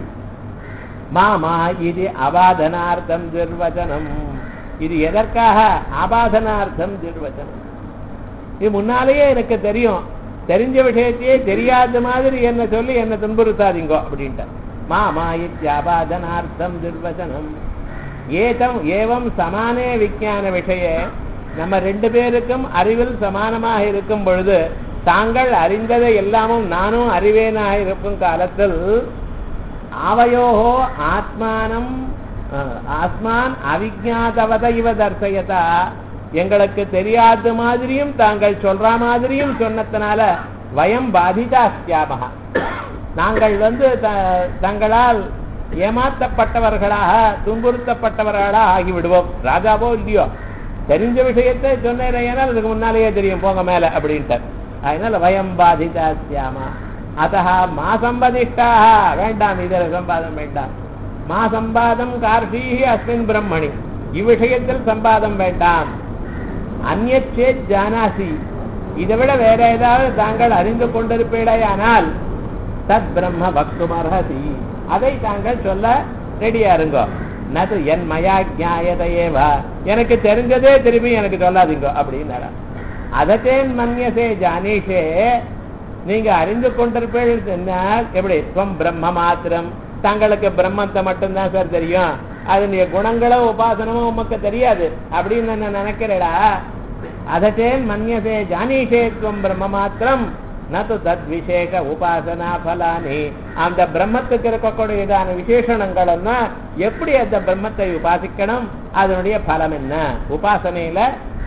மாமா இது அபாதனார்த்தம் துர்வச்சனம், இது எதற்காக அபாதனார்த்தம் துர்வச்சனம், இது முன்னாலேயே எனக்கு தெரியும், தெரிஞ்ச விஷயத்தையே தெரியாத மாதிரி என்ன சொல்லி என்ன துன்புறுத்தாதீங்கோ அப்படின்ட்டு. மாமா இத்யாபாதனார்த்தம் துர்வச்சனம். ஏதம் ஏவம் சமானே விஞ்ஞான விஷய, நம்ம ரெண்டு பேருக்கும் அறிவில் சமானமாக இருக்கும் பொழுது தாங்கள் அறிந்ததை எல்லாமும் நானும் அறிவேனாக இருக்கும் காலத்தில் ஆவயோஹோ ஆத்மானம் ஆத்மான் அவிஜாதவத இவ தர்சயதா, எங்களுக்கு தெரியாத மாதிரியும் தாங்கள் சொல்ற மாதிரியும் சொன்னதுனால வயம் பாதிதாஸ்யாமஹ, நாங்கள் வந்து தங்களால் ஏமாற்றப்பட்டவர்களாக துன்புறுத்தப்பட்டவர்களாக ஆகிவிடுவோம். ராஜாவோ இல்லையோ தெரிஞ்ச விஷயத்தை சொன்னேன், அதுக்கு முன்னாலேயே தெரியும் போங்க மேல அப்படின்ட்டு. அதனால வயம் பாதிதாஸ்யாமா அதஹா மா சம்பதிஷ்டாக, வேண்டாம் இதர சம்பாதம் வேண்டாம். மா சம்பாதம் கார்ஷீஹி அஸ்மின் பிரம்மணி, இவ்விஷயத்தில் சம்பாதம் வேண்டாம். அந்நியச்சே ஜானாசி, இதை விட வேற ஏதாவது தாங்கள் அறிந்து கொண்டிருப்பீடையானால் தத் பிரம்ம பக்துமர்ஹசி, அதை தாங்கள் சொல்ல ரெடியா இருங்கோ. நது என் மயா ஜாயதையேவா, எனக்கு தெரிஞ்சதே திருப்பி எனக்கு சொல்லாதீங்க அப்படின்னாரா. அதத்தேன் மன்யசே ஜானீஷே, நீங்க அறிந்து கொண்டிருப்பீர்கள் எப்படி? துவம் பிரம்ம மாத்திரம், தங்களுக்கு பிரம்மத்தை மட்டும்தான் சார் தெரியும், அதனுடைய குணங்களோ உபாசனமோ உமக்கு தெரியாது அப்படின்னு நான் நினைக்கிறேடா. அதத்தேன் மன்யசே ஜானீஷே துவம் பிரம்ம மாத்திரம் நது தத் விசேஷ உபாசனா பலானி, அந்த பிரம்மத்துக்கு இருக்கக்கூடியதான விசேஷணங்கள் என்ன, எப்படி அந்த பிரம்மத்தை உபாசிக்கணும், அதனுடைய பலம் என்ன, உபாசனையில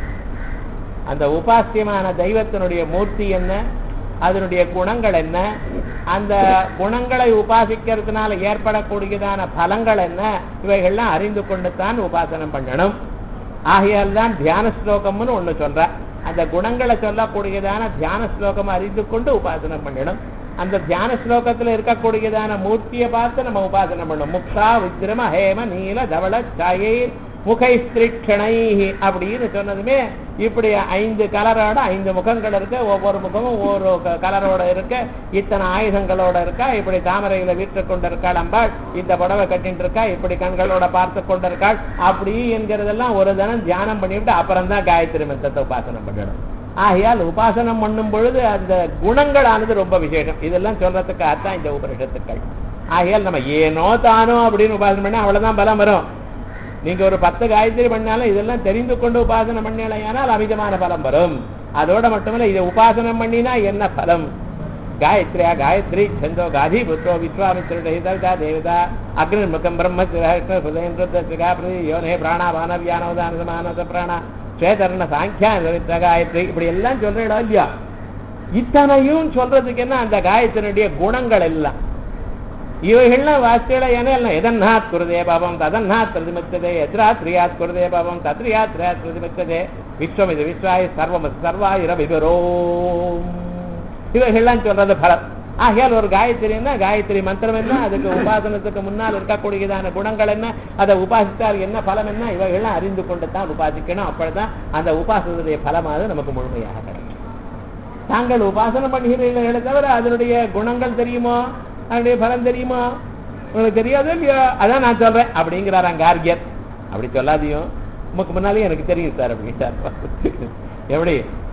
அந்த உபாசியமான தெய்வத்தினுடைய மூர்த்தி என்ன, அதனுடைய குணங்கள் என்ன, அந்த குணங்களை உபாசிக்கிறதுனால ஏற்படக்கூடியதான பலங்கள் என்ன, இவைகள்லாம் அறிந்து கொண்டு தான் உபாசனம் பண்ணணும். ஆகையால் தான் தியான ஸ்லோகம்னு ஒண்ணு சொல்ற, அந்த குணங்களை சொல்லக்கூடியதான தியான ஸ்லோகம் அறிந்து கொண்டு உபாசனம் பண்ணணும். அந்த தியான ஸ்லோகத்துல இருக்கக்கூடியதான மூர்த்தியை பார்த்து நம்ம உபாசனம் பண்ணணும். முக்ஷா விக்ரம ஹேம நீல தவள சாயை முகை ஸ்திரீட்சணை அப்படின்னு சொன்னதுமே இப்படி ஐந்து கலரோட ஐந்து முகங்கள் இருக்கு, ஒவ்வொரு முகமும் ஒவ்வொரு கலரோட இருக்கு, இத்தனை ஆயுதங்களோட இருக்கா, இப்படி தாமரையில வீட்டு கொண்டிருக்காள் அம்பாள், இந்த புடவை கட்டிட்டு இருக்கா, இப்படி கண்களோட பார்த்து கொண்டிருக்காள், அப்படி என்கிறதெல்லாம் ஒரு தினம் தியானம் பண்ணிவிட்டு அப்புறம் தான் காயத்ரி மந்திரத்தை உபாசனம் பண்ணணும். ஆகையால் உபாசனம் பண்ணும் பொழுது அந்த குணங்களானது ரொம்ப விசேஷம். இதெல்லாம் சொல்றதுக்கு அர்த்தம் இந்த உபனிஷத்துக்கள். ஆகையால் நம்ம ஏனோ தானோ அப்படின்னு உபாசனம் பண்ணா அவ்வளவுதான் பலம் வரும். நீங்க ஒரு பத்து காயத்ரி பண்ணாலும் இதெல்லாம் தெரிந்து கொண்டு உபாசனம் பண்ணலையானால் அமிதமான பலம் வரும். அதோட மட்டுமல்ல, இதை உபாசனம் பண்ணினா என்ன பலம்? காயத்ரியா காயத்ரி சந்தோ காதி புத்திரோ விஸ்வாமித்ரா தேவதா அக்னிமுகம் பிரம்ம யோனே பிராணாபான வியானோதான சமானத பிராணா ஸ்வேதர்ண சாங்கியா காயத்ரி, இப்படி எல்லாம் சொல்றா இல்லையா? இத்தனையும் சொல்றதுக்கு என்ன, அந்த காயத்தினுடைய குணங்கள் எல்லாம் இவைகள்லாம் வாசியல ஏன்னா எதன்னாத் குருதே பாவம் ததன்னாத் பிரதிமத்ததே எத்ராத் திரியாத் குருதே பாவம் தத்ரியாத் திரியாத் பிரதிமத்ததே விஸ்வம் இது விஸ்வாய் சர்வம் சர்வாயிர விபரோம், இவைகள்லாம் சொல்றது பலம். ஆகையால் ஒரு காயத்ரி என்ன, காயத்ரி மந்திரம் என்ன, அதுக்கு உபாசனத்துக்கு முன்னால் இருக்கக்கூடியதான குணங்கள் என்ன, அதை உபாசித்தால் என்ன பலம் என்ன, இவைகள்லாம் அறிந்து கொண்டு தான் உபாசிக்கணும். அப்பொழுதுதான் அந்த உபாசனத்துடைய பலமானது நமக்கு முழுமையாக கிடைக்கும். தாங்கள் உபாசனம் பண்ணுகிறீர்களே தவிர அதனுடைய குணங்கள் தெரியுமோ, அதனுடைய பலம் தெரியுமா, உங்களுக்கு தெரியாதோ இல்லையோ, அதான் நான் சொல்றேன் அப்படிங்கிறார் அங்க ஆர்கியர். அப்படி சொல்லாதையும் உமக்கு முன்னாலே எனக்கு தெரியும் சார் அப்படின்ட்டார். எப்படி?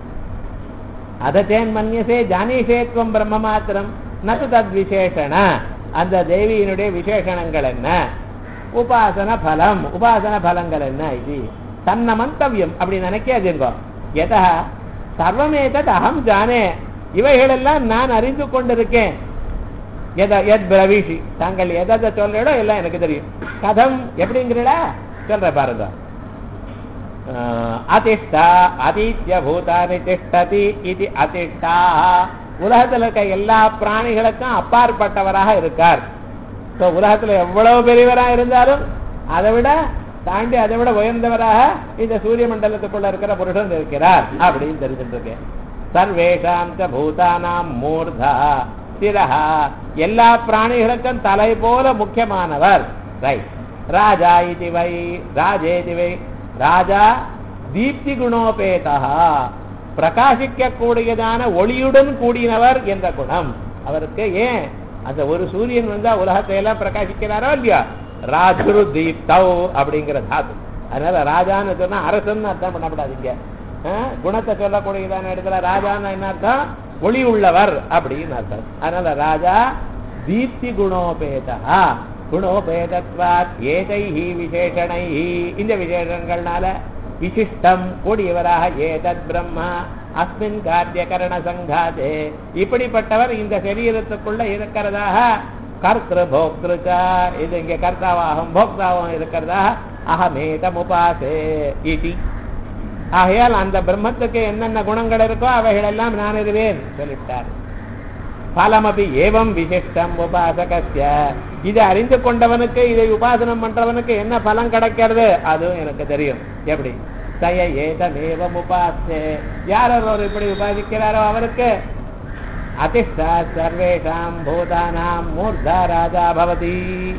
அதத்தேன் மன்யசே ஜானீஷேத்வம் பிரம்ம மாத்திரம் நது தத் விசேஷண, அந்த தேவியினுடைய விசேஷணங்கள் என்ன, உபாசன பலம், உபாசன பலங்கள் என்ன, இது தன்ன மந்தவியம் அப்படி நினைக்காதுங்கோ. எதா சர்வமேதத் அகம் ஜானே, இவைகளெல்லாம் நான் அறிந்து கொண்டிருக்கேன். எத் பிரவீஷி, தாங்கள் எதை சொல்றோ எல்லாம் எனக்கு தெரியும். கதம் எப்படிங்கிறா சொல்ற பாருங்க. அதிஷ்டா அதித்ய பூதானி திஷ்டதி இது அதிஷ்டா, உலகத்தில் இருக்க எல்லா பிராணிகளுக்கும் அப்பாற்பட்டவராக இருக்கார். உலகத்துல எவ்வளவு பெரியவராக இருந்தாலும் அதை விட தாண்டி அதை விட உயர்ந்தவராக இந்த சூரிய மண்டலத்துக்குள்ள இருக்கிற புருஷன் இருக்கிறார் அப்படின்னு தெரிஞ்சுட்டு இருக்கேன். சர்வேஷாம் ச பூதானாம் மூர்தா சிரஹா, எல்லா பிராணிகளுக்கும் தலை போல முக்கியமானவர். ரைட். ராஜா இது வை ராஜேதி வை, ராஜா தீப்தி குணோபேதா, பிரகாசிக்க கூடியதான ஒளியுடன் கூடினவர் என்ற குணம் அவருக்கு. ஏன் அந்த ஒரு சூரியன் வந்தா உலகத்தை எல்லாம் பிரகாசிக்கிறாரோ இல்லையா, ராஜுரு தீப்தௌ அப்படிங்கிற தாது. அதனால ராஜான்னு சொன்னா அரசன் அர்த்தம் பண்ணப்படாதீங்க. குணத்தை சொல்லக்கூடியதான இடத்துல ராஜான்னு என்ன அர்த்தம், ஒளி உள்ளவர் அப்படின்னு அர்த்தம். அதனால ராஜா தீப்தி குணோபேதா, குணோபேதத்வாத் ஏதைஹி விசேஷணைஹி, இந்த விசேஷங்கள்னால விசிஷ்டம் கூடியவராக ஏதத் பிரம்மா அஸ்மின் காரியகரண சங்காதே, இப்படிப்பட்டவர் இந்த சரீரத்துக்குள்ள இருக்கிறதாக கர்த்திரு போக்திருச்சா, இது இங்க கர்த்தாவாகவும் போக்தாவும் இருக்கிறதா அகமேதம் உபாசே இதி. ஆகையால் அந்த பிரம்மத்துக்கு என்னென்ன குணங்கள் இருக்கோ அவைகள் எல்லாம் நான் இருவேன் சொல்லிட்டார். பலமபி ஏவம் விசிஷ்டம் உபாசகஸ்ய, இதை அறிந்து கொண்டவனுக்கு இதை உபாசனம் பண்றவனுக்கு என்ன பலம் கிடைக்கிறது அதுவும் எனக்கு தெரியும். எப்படி? சய ஏதமேவம் உபாசே, யார் ஒருவர் இப்படி உபாசிக்கிறாரோ அவருக்கு அதிஷ்டா சர்வேஷாம் பூதானாம் மூர்தா ராஜா பவதி,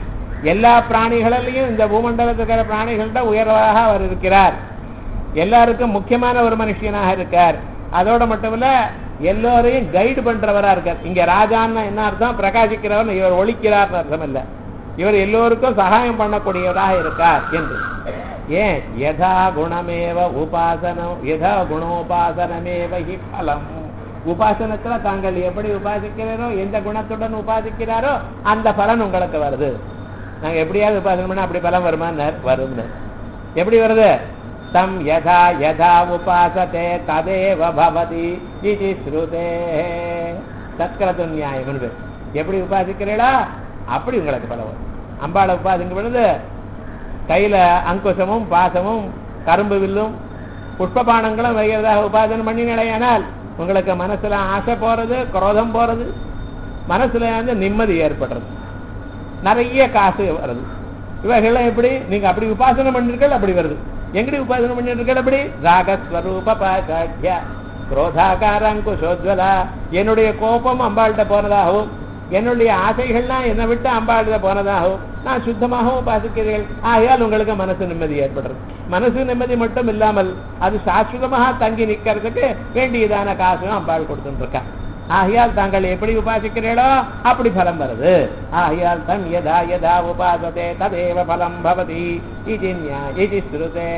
எல்லா பிராணிகளிலையும் இந்த பூமண்டலத்தில் இருக்கிற பிராணிகள்கிட்ட உயர்வாக அவர் இருக்கிறார். எல்லாருக்கும் முக்கியமான ஒரு மனுஷனாக இருக்கார். அதோட மட்டுமில்ல எல்லோரையும் கைடு பண்றவரா இருக்கார். இங்க ராஜான்னு என்ன அர்த்தம்? பிரகாசிக்கிறவர். இவர் ஒழிக்கிறார் அர்த்தம் இல்ல, இவர் எல்லோருக்கும் சகாயம் பண்ணக்கூடியவராக இருக்கார் என்று. ஏன் யதா குணமேவ உபாசனம் யதா குணோபாசனமேவ ஹி பலம். உபாசனத்துல தாங்கள் எப்படி உபாசிக்கிறாரோ, எந்த குணத்துடன் உபாசிக்கிறாரோ அந்த பலன் உங்களுக்கு வருது. நாங்க எப்படியாவது உபாசனம் பண்ணா அப்படி பலம் வருமா? வரும். எப்படி வருது? தம் யதா யதா உபாசதே ததேவ பவதி இதி ஸ்ருதே. தத்கரது நியாயம். எப்படி உபாசிக்கிறீங்களா அப்படி உங்களுக்கு பலம் வரும். அம்பாளை உபாசிக்கும் பொழுது கையில அங்குசமும் பாசமும் கரும்பு வில்லும் புஷ்பபானங்களும் வைக்கிறதாக உபாசனை பண்ணினால் உங்களுக்கு மனசுல ஆசை போறது, குரோதம் போறது, மனசுல வந்து நிம்மதி ஏற்படுறது, நிறைய காசு வருது. இவைகள்லாம் எப்படி நீங்க அப்படி உபாசனை பண்ணிருக்கீங்க அப்படி வருது. எங்கடி உபாசனை பண்ணிருக்கீங்க அப்படி? ராகஸ்வரூப பாசாட்ய குரோதாகாரங்குஷோஜ்வலா. என்னுடைய கோபம் அம்பாள்கிட்ட போனதாகவும் என்னுடைய ஆசைகள்லாம் என்னை விட்டு அம்பாள்கிட்ட போனதாகவும் நான் சுத்தமாகவும் உபாசிக்கிறீர்கள். ஆகையால் உங்களுக்கு மனசு நிம்மதி ஏற்படுறது. மனசு நிம்மதி மட்டும் இல்லாமல் அது சாஸ்வதமாக தங்கி நிற்கிறதுக்கு வேண்டியதான காசும் அம்பாள் கொடுத்துட்டு இருக்கா. ஆகையால் தாங்கள் எப்படி உபாசிக்கிறீர்களோ அப்படி பலம் வருது. ஆகையால் தம் யதா யதா உபாசதே ததேவ பலம் பவதி இதி இதி ஸ்ருதே.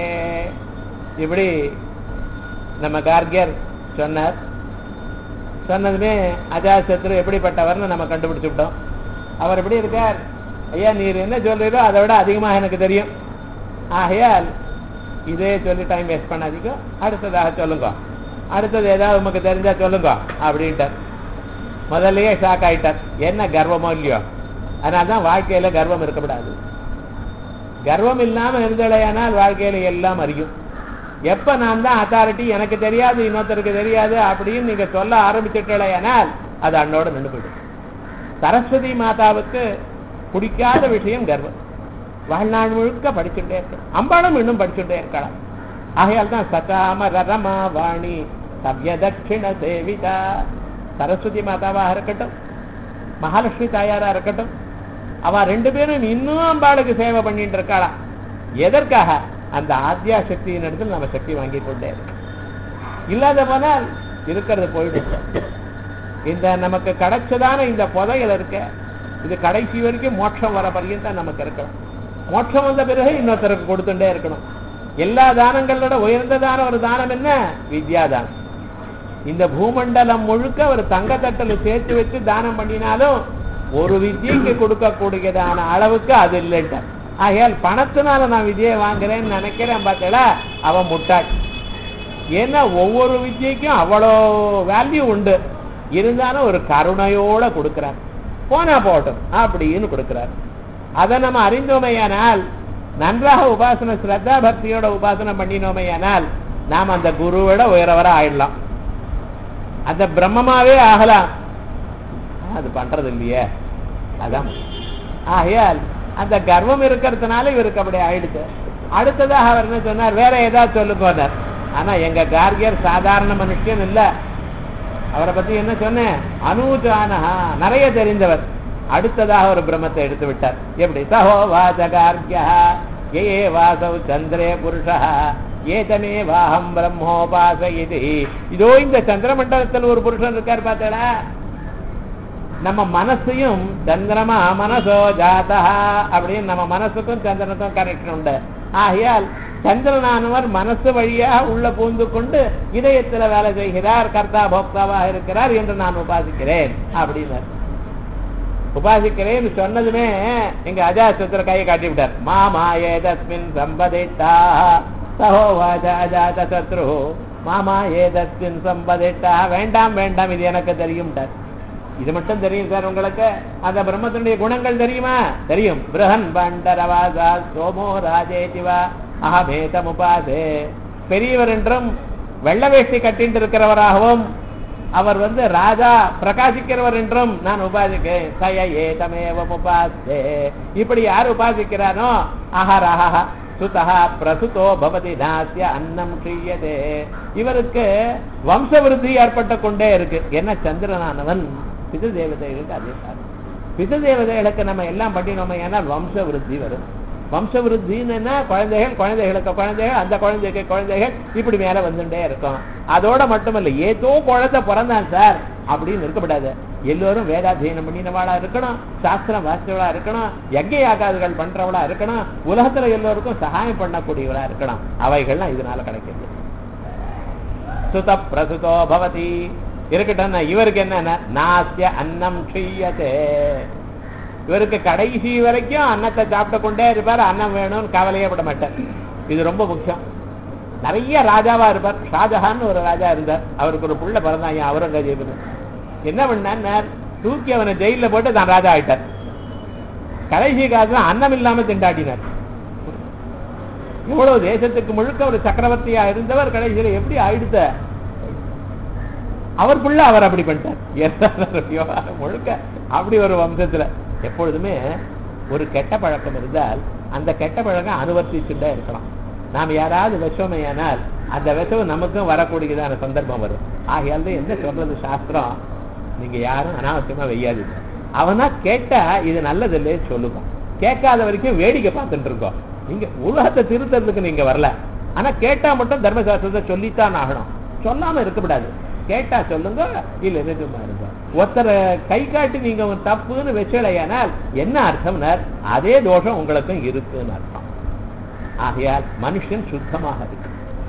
இப்படி நம்ம கார்கியர் சொன்னார். சொன்னதுமே அஜாசத்ரு எப்படிப்பட்டவர்னு நம்ம கண்டுபிடிச்சு விட்டோம். அவர் எப்படி இருக்கார்? ஐயா நீர் என்ன சொல்றீரோ அதை விட அதிகமாக எனக்கு தெரியும். ஆகையால் இதே சொல்லி டைம் வேஸ்ட் பண்ணாதீங்க, அடுத்ததாக சொல்லுங்க, அடுத்தது ஏதாவது உமக்கு தெரிஞ்சா சொல்லுங்க அப்படின்ட்டார். முதல்லயே ஷாக் ஆயிட்டார். என்ன கர்வமோ இல்லையோ, அதனால்தான் வாழ்க்கையில கர்வம் இருக்கக்கூடாது. கர்வம் இல்லாம இருந்தலையானால் வாழ்க்கையில எல்லாம் அறியும். எப்ப நான் தான் அத்தாரிட்டி, எனக்கு தெரியாது இன்னொருத்தருக்கு தெரியாது அப்படின்னு நீங்க சொல்ல ஆரம்பிச்சுட்டலையானால் அது அண்ணோட நின்று போயிடும். சரஸ்வதி மாதாவுக்கு பிடிக்காத விஷயம் கர்வம். வாழ்நாள் முழுக்க படிச்சுட்டே இருக்க, அம்பாளும் இன்னும் படிச்சுட்டே இருக்கலாம். ஆகையால் தான் சகாம ரரமா வாணி சவ்ய தட்சிண சேவிதா. சரஸ்வதி மாதாவாக இருக்கட்டும், மகாலட்சுமி தாயாரா இருக்கட்டும், அவ ரெண்டு பேரும் இன்னும் அம்பாளுக்கு சேவை பண்ணிட்டு இருக்காளாம். எதற்காக? அந்த ஆத்யா சக்தியின் இடத்துல நம்ம சக்தி வாங்கி கொண்டே இல்லாத போனால் இருக்கிறது போயிடும். இந்த நமக்கு கிடைச்சதான இந்த புதையல் இருக்க, இது கடைசி வரைக்கும் மோட்சம் வர பர்யந்தம் நமக்கு இருக்கணும். மோட்சம் வந்த பிறகு இன்னொருத்தருக்கு கொடுத்துட்டே இருக்கணும். எல்லா தானங்களோட உயர்ந்ததான ஒரு தானம் என்ன? வித்யாதானம். இந்த பூமண்டலம் முழுக்க ஒரு தங்கத்தட்டல சேர்த்து வச்சு தானம் பண்ணினாலும் ஒரு வித்யைக்கு கொடுக்கக்கூடியதான அளவுக்கு அது இல்லைட்ட. ஆகையால் பணத்தினால நான் வித்யை வாங்குறேன்னு நினைக்கிறேன் பார்த்தா அவன் முட்டாள். ஏன்னா ஒவ்வொரு வித்யைக்கும் அவ்வளோ வேல்யூ உண்டு. இருந்தாலும் ஒரு கருணையோட கொடுக்கிறார். போனா போட்டும் அப்படின்னு கொடுக்கிறார். அதை நம்ம அறிந்தோமையானால், நன்றாக உபாசனை ஸ்ரத்தா பக்தியோட உபாசனை பண்ணினோமையானால் நாம் அந்த குருவோட உயரவர ஆயிடலாம், அந்த பிரம்மமாவே ஆகலாம். அது பண்றது இல்லையே, அதான். ஆகையால் அந்த கர்வம் இருக்கிறதுனால இவருக்கு அப்படி ஆயிடுச்சு. அடுத்ததாக அவர் என்ன சொன்னார்? வேற ஏதாவது சொல்லுங்க. ஆனா எங்க கார்கியர் சாதாரண மனுஷன் இல்ல. அவரை பத்தி என்ன சொன்னேன்? அனூஜானஹா, நிறைய தெரிந்தவர். அடுத்ததாக ஒரு பிரம்மத்தை எடுத்து விட்டார். எப்படி? சஹோ வாச கார்கியா ஏ வாசவ் சந்திரே புருஷா ஏதமே வாஹம் பிரம்மோபாச இது. இதோ இந்த சந்திர மண்டலத்தில் ஒரு புருஷன் இருக்கார் பார்த்தா. நம்ம மனசையும் சந்திரமா மனசோ ஜாதா அப்படின்னு நம்ம மனசுக்கும் சந்திரனுக்கும் கனெக்ஷன் உண்டு. ஆகையால் சந்திரனானவர் மனசு வழியாக உள்ள பூந்து கொண்டு இதயத்துல வேலை செய்கிறார், கர்த்தா போக்தாவாக இருக்கிறார் என்று நான் உபாசிக்கிறேன் அப்படின்னார். உபாசிக்கிறேன் சொன்னதுமே எங்க அஜாசத்திர கையை காட்டி விட்டார். மாமா ஏதஸ்மின் சம்பதித்தா சகோவாஜ அஜாத சத்ரு மாமா ஏதஸ்மின் சம்பதித்தா. வேண்டாம் வேண்டாம், இது எனக்கு தெரியும். இது மட்டும் தெரியும் சார் உங்களுக்கு? அந்த பிரம்மத்தினுடைய குணங்கள் தெரியுமா? தெரியும். பிரஹன் பண்டரவாசா சோமோ ராஜேதிவா அஹமேதம் உபாசே. பெரியவர் என்றும் வெள்ள வேஷ்டி கட்டிட்டு இருக்கிறவராகவும் அவர் வந்து ராஜா பிரகாசிக்கிறவர் என்றும் நான் உபாசிக்கிறேன். சய ஏதமேவ உபாசே. இப்படி யார் உபாசிக்கிறானோ அஹரஹ சுதஹ பிரசுதோ பவதி நாஸ்ய அன்னம் க்ஷீயதே. இவருக்கு வம்ச விருத்தி ஏற்பட்டு கொண்டே இருக்கு. என்ன? சந்திரனானவன் பிது தேவதைகளுக்கு அதே காரணம். பிததேவதைகளுக்கு நம்ம எல்லாம் பண்ணினோமே ஏன்னா வம்ச விருத்தி வரும். வம்ச விருத்தின்னு குழந்தைகள், குழந்தைகளுக்கு குழந்தைகள், அந்த குழந்தைக்கு குழந்தைகள், இப்படி மேல வந்துட்டே இருக்கும். அதோட மட்டுமல்ல, ஏதோ குழந்தை பிறந்தான் சார் அப்படின்னு இருக்கப்படாது. எல்லோரும் வேதாத்தியனம் பண்ணினவாளா இருக்கணும், சாஸ்திரம் வாசிச்சவளா இருக்கணும், யஜ்ஞ யாகாதுகள் பண்றவளா இருக்கணும், உலகத்துல எல்லோருக்கும் சகாயம் பண்ணக்கூடியவளா இருக்கணும். அவைகள்லாம் இதனால கிடைக்கிறது. சுத பிரசுதோ பவதி இருக்கட்டும். இவருக்கு என்ன, நாஸ்ய அன்னம் க்ஷீயதே, இவருக்கு கடைசி வரைக்கும் அன்னத்தை சாப்பிட்டு கொண்டே இருப்பார். அன்னம் வேணும்னு கவலையே பட மாட்டார். இது ரொம்ப முக்கியம். நிறைய ராஜாவா இருப்பார். ஷாஜஹான் ஒரு ராஜா இருந்தார். அவருக்கு ஒரு புள்ள பிறந்தாங்க, அவுரங்கஜீப். என்ன பண்ணார், தூக்கி அவனை ஜெயில போட்டு தான் ராஜா ஆயிட்டார். கடைசி காலத்துல அன்னம் இல்லாம திண்டாடினார். இவ்வளவு தேசத்துக்கு முழுக்க ஒரு சக்கரவர்த்தியா இருந்தவர் கடைசியில எப்படி ஆயிடுத்த அவர் புள்ள அவர் அப்படி பண்ணிட்டார். முழுக்க அப்படி ஒரு வம்சத்துல எப்பொழுதுமே ஒரு கெட்ட பழக்கம் இருந்தால் அந்த கெட்ட பழக்கம் அனுவர்த்திச்சுட்டே இருக்கலாம். நாம் யாராவது விஷமையானால் அந்த விஷம் நமக்கும் வரக்கூடியதான சந்தர்ப்பம் வரும். ஆகையால் என்ன சொல்றது சாஸ்திரம், நீங்க யாரும் அனாவசியமா வெய்யாது. அவனா கேட்டா இது நல்லது இல்லையே சொல்லுவான். கேட்காத வரைக்கும் வேடிக்கை பார்த்துட்டு இருக்கோம். நீங்க உலகத்தை திருத்தறதுக்கு நீங்க வரல, ஆனா கேட்டா மட்டும் தர்மசாஸ்திரத்தை சொல்லித்தான் ஆகணும். சொல்லாம இருக்கக்கூடாது. கேட்டா சொல்லுங்க, இல்ல நிஜமா இருங்க. ஒருத்தரை கை காட்டி நீங்க தப்புன்னு வச்சலையானால் என்ன அர்த்தம்னா அதே தோஷம் உங்களுக்கும் இருக்குன்னு அர்த்தம். ஆகையால் மனுஷன் சுத்தமாக இருக்கு.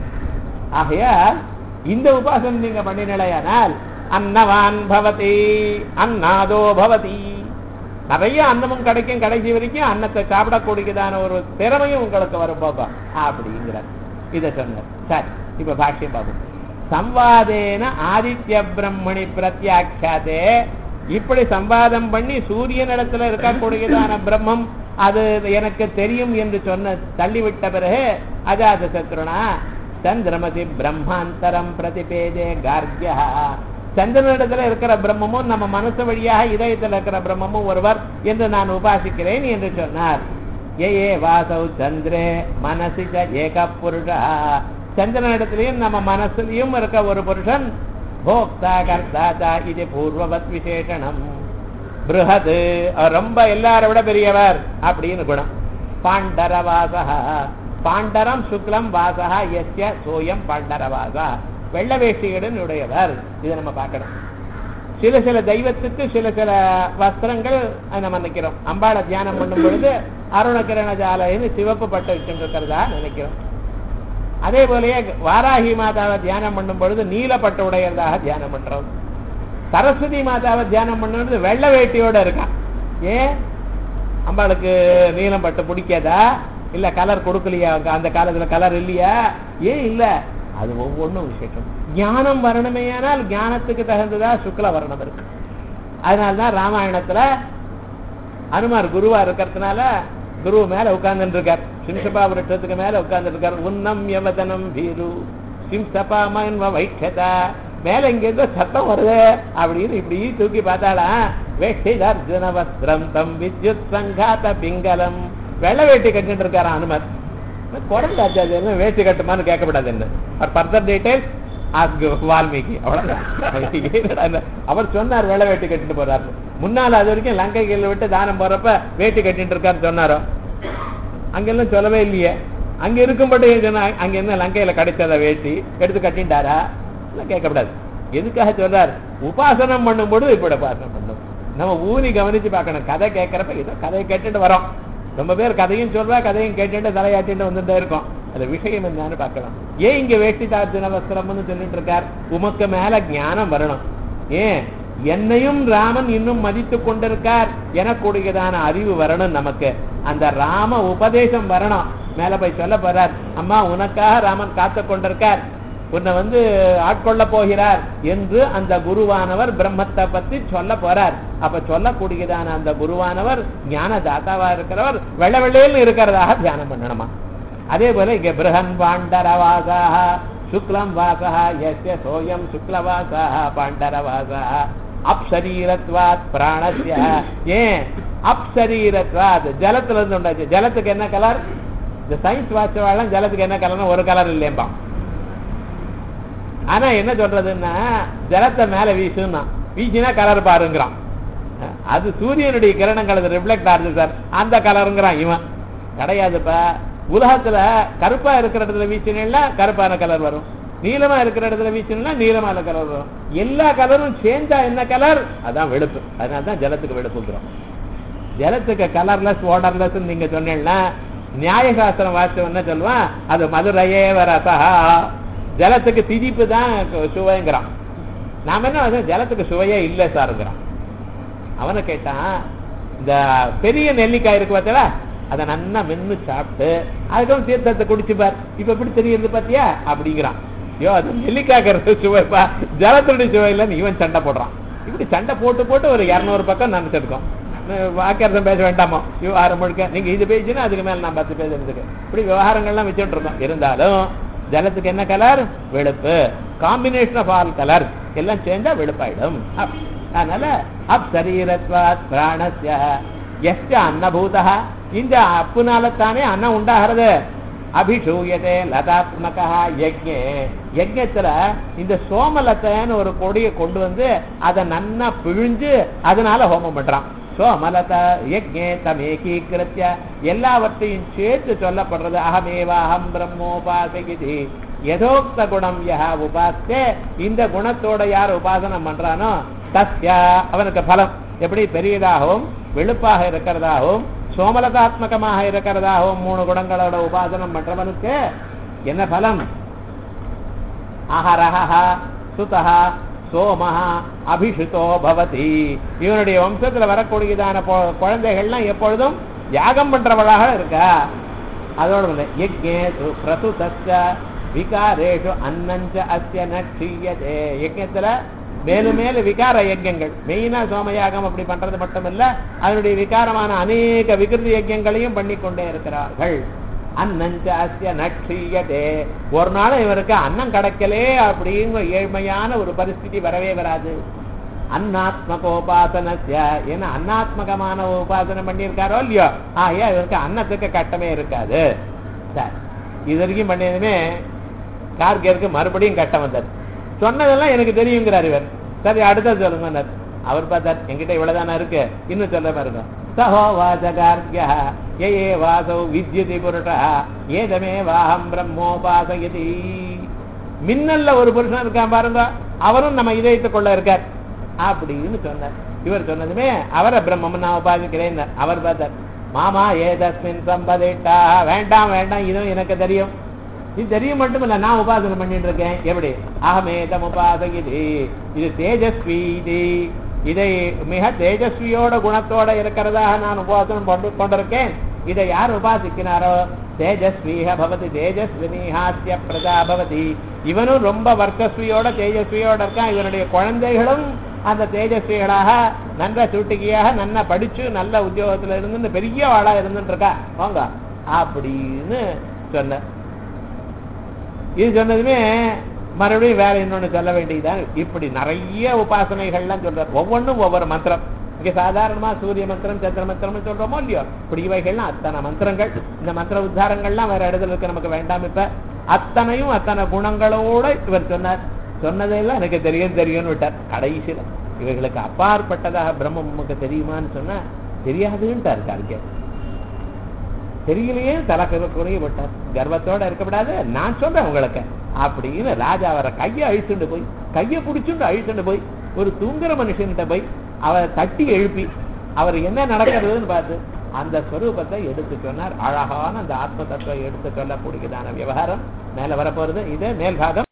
ஆகையால் இந்த உபாசனை நீங்க பண்ணினலையானால் அன்னவான் பவதி அன்னாதோ பவதி, நிறைய அன்னமும் கிடைக்கும். கடைசி வரைக்கும் அன்னத்தை சாப்பிடக்கூடியதான ஒரு திறமையும் உங்களுக்கு வரும் போக அப்படிங்கிற இதை சொன்னார். சரி, இப்ப பாஷ்யம் பார்ப்போம். சம்வாதேன ஆதித்ய பிரம்மணி பிரத்யாட்சாதே, இப்படி சம்வாதம் பண்ணி சூரியனிடத்துல இருக்கக்கூடியதான பிரம்மம் அது எனக்கு தெரியும் என்று சொன்ன தள்ளிவிட்ட பிறகு அஜாத சத்ருனா சந்திரமதி பிரம்மாந்தரம் பிரதிபேதே கார்கியா, சந்திரனிடத்துல இருக்கிற பிரம்மமும் நம்ம மனசு வழியாக இதயத்தில் இருக்கிற பிரம்மமும் ஒருவர் என்று நான் உபாசிக்கிறேன் என்று சொன்னார். ஏ வாசௌ சந்திரே மனசி ஏக புருஷா, சந்திரனிடத்திலையும் நம்ம மனசுலையும் இருக்க ஒரு புருஷன். போக்தா கர்த்தாதா இது பூர்வவத் விசேஷனம். பிருஹத், ரொம்ப எல்லாரை விட பெரியவர் அப்படின்னு குணம். பாண்டரவாசா, பாண்டரம் சுக்லம் வாசா எஸ்ய சோயம் பாண்டரவாசா, வெள்ள வேஷ்டியுடன் உடையவர். இதை நம்ம பார்க்கணும். சில சில தெய்வத்துக்கு சில சில வஸ்திரங்கள் நம்ம நினைக்கிறோம். அம்பாளை தியானம் பண்ணும் பொழுது அருணகிரண ஜாலைன்னு சிவப்பு பட்டு வச்சுருக்கிறதா நினைக்கிறோம். அதே போலயே வாராகி மாதாவை தியானம் பண்ணும் பொழுது நீலப்பட்டு உடையதாக தியானம் பண்றோம். சரஸ்வதி மாதாவை தியானம் பண்ணுறது வெள்ள வேட்டியோட இருக்கான். ஏன் அம்பாளுக்கு நீலம் பட்டு பிடிக்காதா, இல்ல கலர் கொடுக்கலையா, அந்த காலத்துல கலர் இல்லையா? ஏன் இல்ல, அது ஒவ்வொன்றும் விசேஷம். ஞானம் வரணுமேயானால் ஞானத்துக்கு தகுந்ததா சுக்ல வர்ணம் இருக்கு. அதனால்தான் ராமாயணத்துல அனுமார் குருவா இருக்கிறதுனால குரு மேல உட்கார்ந்து இருக்கார். சிம்சபா விருட்சத்துக்கு மேல உட்கார்ந்து இருக்கார். உன்னம் யவதனம் பீரு சிம்சபா மன்வ வைட்சதா, மேல இங்க இருந்த சத்தம் வருது அப்படின்னு இப்படி தூக்கி பார்த்தாளா, வேஷ்டிதர்ஜுன வஸ்திரம் தம் வித்யுத் சங்காத பிங்கலம், வெள்ளை வேட்டி கட்டிட்டு இருக்காரு அனுமர். குறைந்தாச்சு வேட்டி கட்டுமான்னு கேட்கப்படாது. என்ன ஃபர்தர் டீடைல்ஸ் ஆஸ்க் வால்மீகி, அவ்வளவுதான். அவர் சொன்னார் வெள்ளை வேட்டி கட்டிட்டு போறாரு. முன்னால அது வரைக்கும் லங்கைகள் விட்டு தானம் போறப்ப வேட்டி கட்டிட்டு இருக்காரு சொன்னாரோ, அங்கெல்லாம் சொல்லவே இல்லையே. அங்க இருக்கும்படி அங்க என்ன லங்கையில கிடைச்சத வேட்டி எடுத்து கட்டிட்டாரா கேட்கப்படாது. எதுக்காக சொல்றார், உபாசனம் பண்ணும்போது இப்படி உபாசனம் பண்ணும். நம்ம ஊனி கவனிச்சு பார்க்கணும். கதை கேட்கறப்ப இதோ கதையை கேட்டுட்டு வரோம். ரொம்ப பேர் கதையும் சொல்றா, கதையும் கேட்டுட்டு தலையாட்டிட்டு வந்துட்டே இருக்கோம். அது விஷயம் என்னன்னு பார்க்கணும். ஏன் இங்க வேஷ்டி தார்ஜுன வஸ்திரம்னு சொல்லிட்டு இருக்கார், உமக்கு மேல ஞானம் வரணும். ஏன் என்னையும் ராமன் இன்னும் மதித்து கொண்டிருக்கார் எனக்கூடியதான அறிவு வரணும். நமக்கு அந்த ராம உபதேசம் வரணும். மேல போய் சொல்ல போறார், அம்மா உனக்காக ராமன் காத்து கொண்டிருக்கார், உன்னை வந்து ஆட்கொள்ள போகிறார் என்று அந்த குருவானவர் பிரம்மத்தை பத்தி சொல்ல போறார். அப்ப சொல்லக்கூடியதான அந்த குருவானவர் ஞான தாத்தாவா இருக்கிறவர் வெள்ள வெள்ளையில் இருக்கிறதாக தியானம் பண்ணணுமா. அதே போல இங்க பிருஹன் பாண்டரவாசா சுக்லம் வாசா எஸ்ய சோயம் சுக்லவாசா பாண்டரவாசா அப்சரீரத்வாத் பிராணஸ்ய. ஏன் அப்சரீரத்வாத், ஜலத்துல இருந்து உண்டாச்சு. ஜலத்துக்கு என்ன கலர்? இந்த சயின்ஸ் வாட்சவாழம் ஜலத்துக்கு என்ன கலர்னா ஒரு கலர் இல்லையம்பா. ஆனா என்ன சொல்றதுன்னா ஜலத்தை மேல வீசுன்னா வீசினா கலர் பாருங்கிறான். அது சூரியனுடைய கிரணங்கள் அது ரிஃப்ளெக்ட் ஆகுது சார், அந்த கலருங்கிறான் இவன். கிடையாதுப்பா. உலகத்துல கருப்பா இருக்கிற இடத்துல வீச்சினா கருப்பான கலர் வரும், நீளமா இருக்கிற இடத்துல வீச்சினா நீளமான கலர் வரும். எல்லா கலரும் சேஞ்சா என்ன கலர்? அதான் வெளுப்பு. அதனாலதான் ஜலத்துக்கு வெளுப்புங்கிறோம். ஜலத்துக்கு கலர்லெஸ் ஓடர்லெஸ் நீங்க சொன்னீங்கன்னா நியாயசாஸ்திரம் வாசிச்சவன் என்ன சொல்லுவான்? அது மதுரையே வரசா, ஜலத்துக்கு திதிப்பு தான் சுவைங்கிறான். நாம என்ன ஜலத்துக்கு சுவையே இல்லை சாருங்கிறான். அவனை கேட்டான், இந்த பெரிய நெல்லிக்காய் இருக்கு பார்த்தா அதை நல்லா மென்னு சாப்பிட்டு அதுக்கப்புறம் தீர்த்தத்தை குடிச்சுப்பார், இப்ப எப்படி தெரியுது பாத்தியா அப்படிங்கிறான். ஐயோ அது நெல்லிக்காய்க்கிறது சுவைப்பா, ஜலத்துடைய சுவை இல்லைன்னு இவன் சண்டை போடுறான். இப்படி சண்டை போட்டு போட்டு ஒரு இருநூறு பக்கம் நினைச்சிருக்கோம். வாக்கியம் பேச வேண்டாமோ விவகாரம் முழுக்க. நீங்க இது பேசுனா அதுக்கு மேல நான் பத்து பேசுறதுக்கு இப்படி விவகாரங்கள்லாம் வச்சுட்டு இருக்கோம். இருந்தாலும் ஜலத்துக்கு என்ன கலர்? வெளுப்பு. காம்பினேஷன் ஆஃப் ஆல் கலர் எல்லாம் சேர்ந்தா வெளுப்பாயிடும். அதனால அப் சரீரத்வாத் பிராணஸ்ய யஸ்ய அன்னபூதः, இந்த அப்புனாலத்தானே அன்னம் உண்டாகிறது. அபிஷூயதே லதாத்மகா யஜ்ஞே, யஜ்ஞத்துல இந்த சோமலத்தைன்னு ஒரு கொடியை கொண்டு வந்து அதை நன்னா பிழிஞ்சு அதனால ஹோமம் பண்றான். சோமலத யஜ்ஞே தமேகீகிருத்ய, எல்லாவற்றையும் சேர்த்து சொல்லப்படுறது. அகமேவாஹம் பிரம்மோபாசகிதி யதோக்த குணம் யஹ உபாஸ்தே, இந்த குணத்தோட யார் உபாசனம் பண்றானோ தஸ்யா அவனுக்கு பலம். எப்படி பெரியதாகவும் வெளுப்பாக இருக்கிறதாகவும் சோமலதாத்மகமாக இருக்கிறதாகவும் மூணு குணங்களோட உபாசனம் பண்றவனுக்கு என்ன பலம்? அஹரஹ சுதஹ சோமஹ அபிஷிதோ பவதி. இவனுடைய வம்சத்துல வரக்கூடியதான குழந்தைகள்லாம் எப்பொழுதும் யாகம் பண்றவளாக இருக்கா. அதோட யஜ்ஞேஷு பிரசுதஸ்ய விகாரேஷு அன்னஞ்ச அஸ்ய நக்ஷீயதே, யஜ்ஞத்துல மேலும் மேலும் விகார யஜ்யங்கள், மெயினா சோமயாகம் அப்படி பண்றது மட்டும் இல்ல, அதனுடைய விகாரமான அநேக விகிருதி யஜ்யங்களையும் பண்ணிக்கொண்டே இருக்கிறார்கள். அன்னஞ்ச அஸ்ய நக்ஷீயதே, ஒரு நாள் இவருக்கு அன்னம் கிடைக்கலே அப்படிங்கிற ஏழ்மையான ஒரு பரிஸ்திதி வரவே வராது. அன்னாத்மகோபாசனஸ்ய, ஏன்னா அன்னாத்மகமான உபாசனம் பண்ணியிருக்காரோ இல்லையோ, ஆயா இவருக்கு அன்னத்துக்கு கட்டமே இருக்காது. சார் இது வரைக்கும் பண்ணியதுமே கார்கேருக்கு மறுபடியும் கட்டம் வந்தார். சொன்னதெல்லாம் எனக்கு தெரியுங்கிறார் இவர். சரி அடுத்த சொல்லுங்க. அவர் பார்த்தார், என்கிட்ட இவ்வளவுதானே இருக்கு, இன்னும் சொல்ல பாருங்க. சகோவாசகார்கிய ஏ வாசௌ வித்யுதி புருஷா ஏதமே வாஹம் பிரம்மோபாசயதி. மின்னல்ல ஒரு புருஷன் இருக்கான் பாருங்க, அவரும் நம்ம இதயத்துக் கொள்ள இருக்கார் அப்படின்னு சொன்னார். இவர் சொன்னதுமே அவரை பிரம்மம் நான் உபாசிக்கிறேன். அவர் பார்த்தார், மாமா ஏதஸ்மின் சம்பதிட்டா, வேண்டாம் வேண்டாம், இதுவும் எனக்கு தெரியும், இது தெரியும் மட்டும் இல்ல, நான் உபாசனை பண்ணிட்டு இருக்கேன். எப்படி? அகமேதம் உபாசகிதி, இது தேஜஸ்வி, இதை மிக தேஜஸ்வியோட குணத்தோட இருக்கிறதாக நான் உபாசனம் கொண்டிருக்கேன். இதை யார் உபாசிக்கிறாரோ தேஜஸ்வீஹ பவதி தேஜஸ்வினிஹாஸ்ய பிரஜா பவதி, இவனும் ரொம்ப வர்க்கஸ்வியோட தேஜஸ்வியோட இருக்கான். இவனுடைய குழந்தைகளும் அந்த தேஜஸ்விகளாக நல்ல சூட்டிகையாக நல்லா படிச்சு நல்ல உத்தியோகத்துல இருந்து பெரிய வாழா இருந்துட்டு இருக்கா வாங்க அப்படின்னு சொன்ன. இது சொன்னதுமே மறுபடியும் வேற இன்னொன்னு சொல்ல வேண்டியதுதான். இப்படி நிறைய உபாசனைகள்லாம் சொல்ற, ஒவ்வொன்றும் ஒவ்வொரு மந்திரம். இங்க சாதாரணமா சூரிய மந்திரம் சந்திர மந்திரம் சொல்றோமோ இல்லையோ, இப்படி இவைகள்லாம் அத்தனை மந்திரங்கள். இந்த மந்திர உத்தாரங்கள்லாம் வேற இடத்துல இருக்க நமக்கு வேண்டாம். இப்ப அத்தனையும் அத்தனை குணங்களோட இவர் சொன்னார். சொன்னதெல்லாம் எனக்கு தெரியும் தெரியும்னு விட்டார். கடைசியில இவைகளுக்கு அப்பாற்பட்டதாக பிரம்மம் நமக்கு தெரியுமான்னு சொன்னா தெரியாதுன்ட்டார். கார்கே தெரியலையே தலைக்குறைய விட்டார். கர்வத்தோட இருக்கப்படாது, நான் சொல்றேன் உங்களுக்கு அப்படின்னு ராஜா அவரை கையை அழிச்சுண்டு போய் கையை பிடிச்சுண்டு அழிச்சுண்டு போய் ஒரு தூங்குற மனுஷன்கிட்ட போய் அவரை தட்டி எழுப்பி அவர் என்ன நடக்கிறதுன்னு பார்த்து அந்த ஸ்வரூபத்தை எடுத்து சொன்னார். அழகான அந்த ஆத்ம தத்துவம் எடுத்து சொல்லக்கூடியதான விவகாரம் மேல வரப்போறது. இது மேல் பாகம்.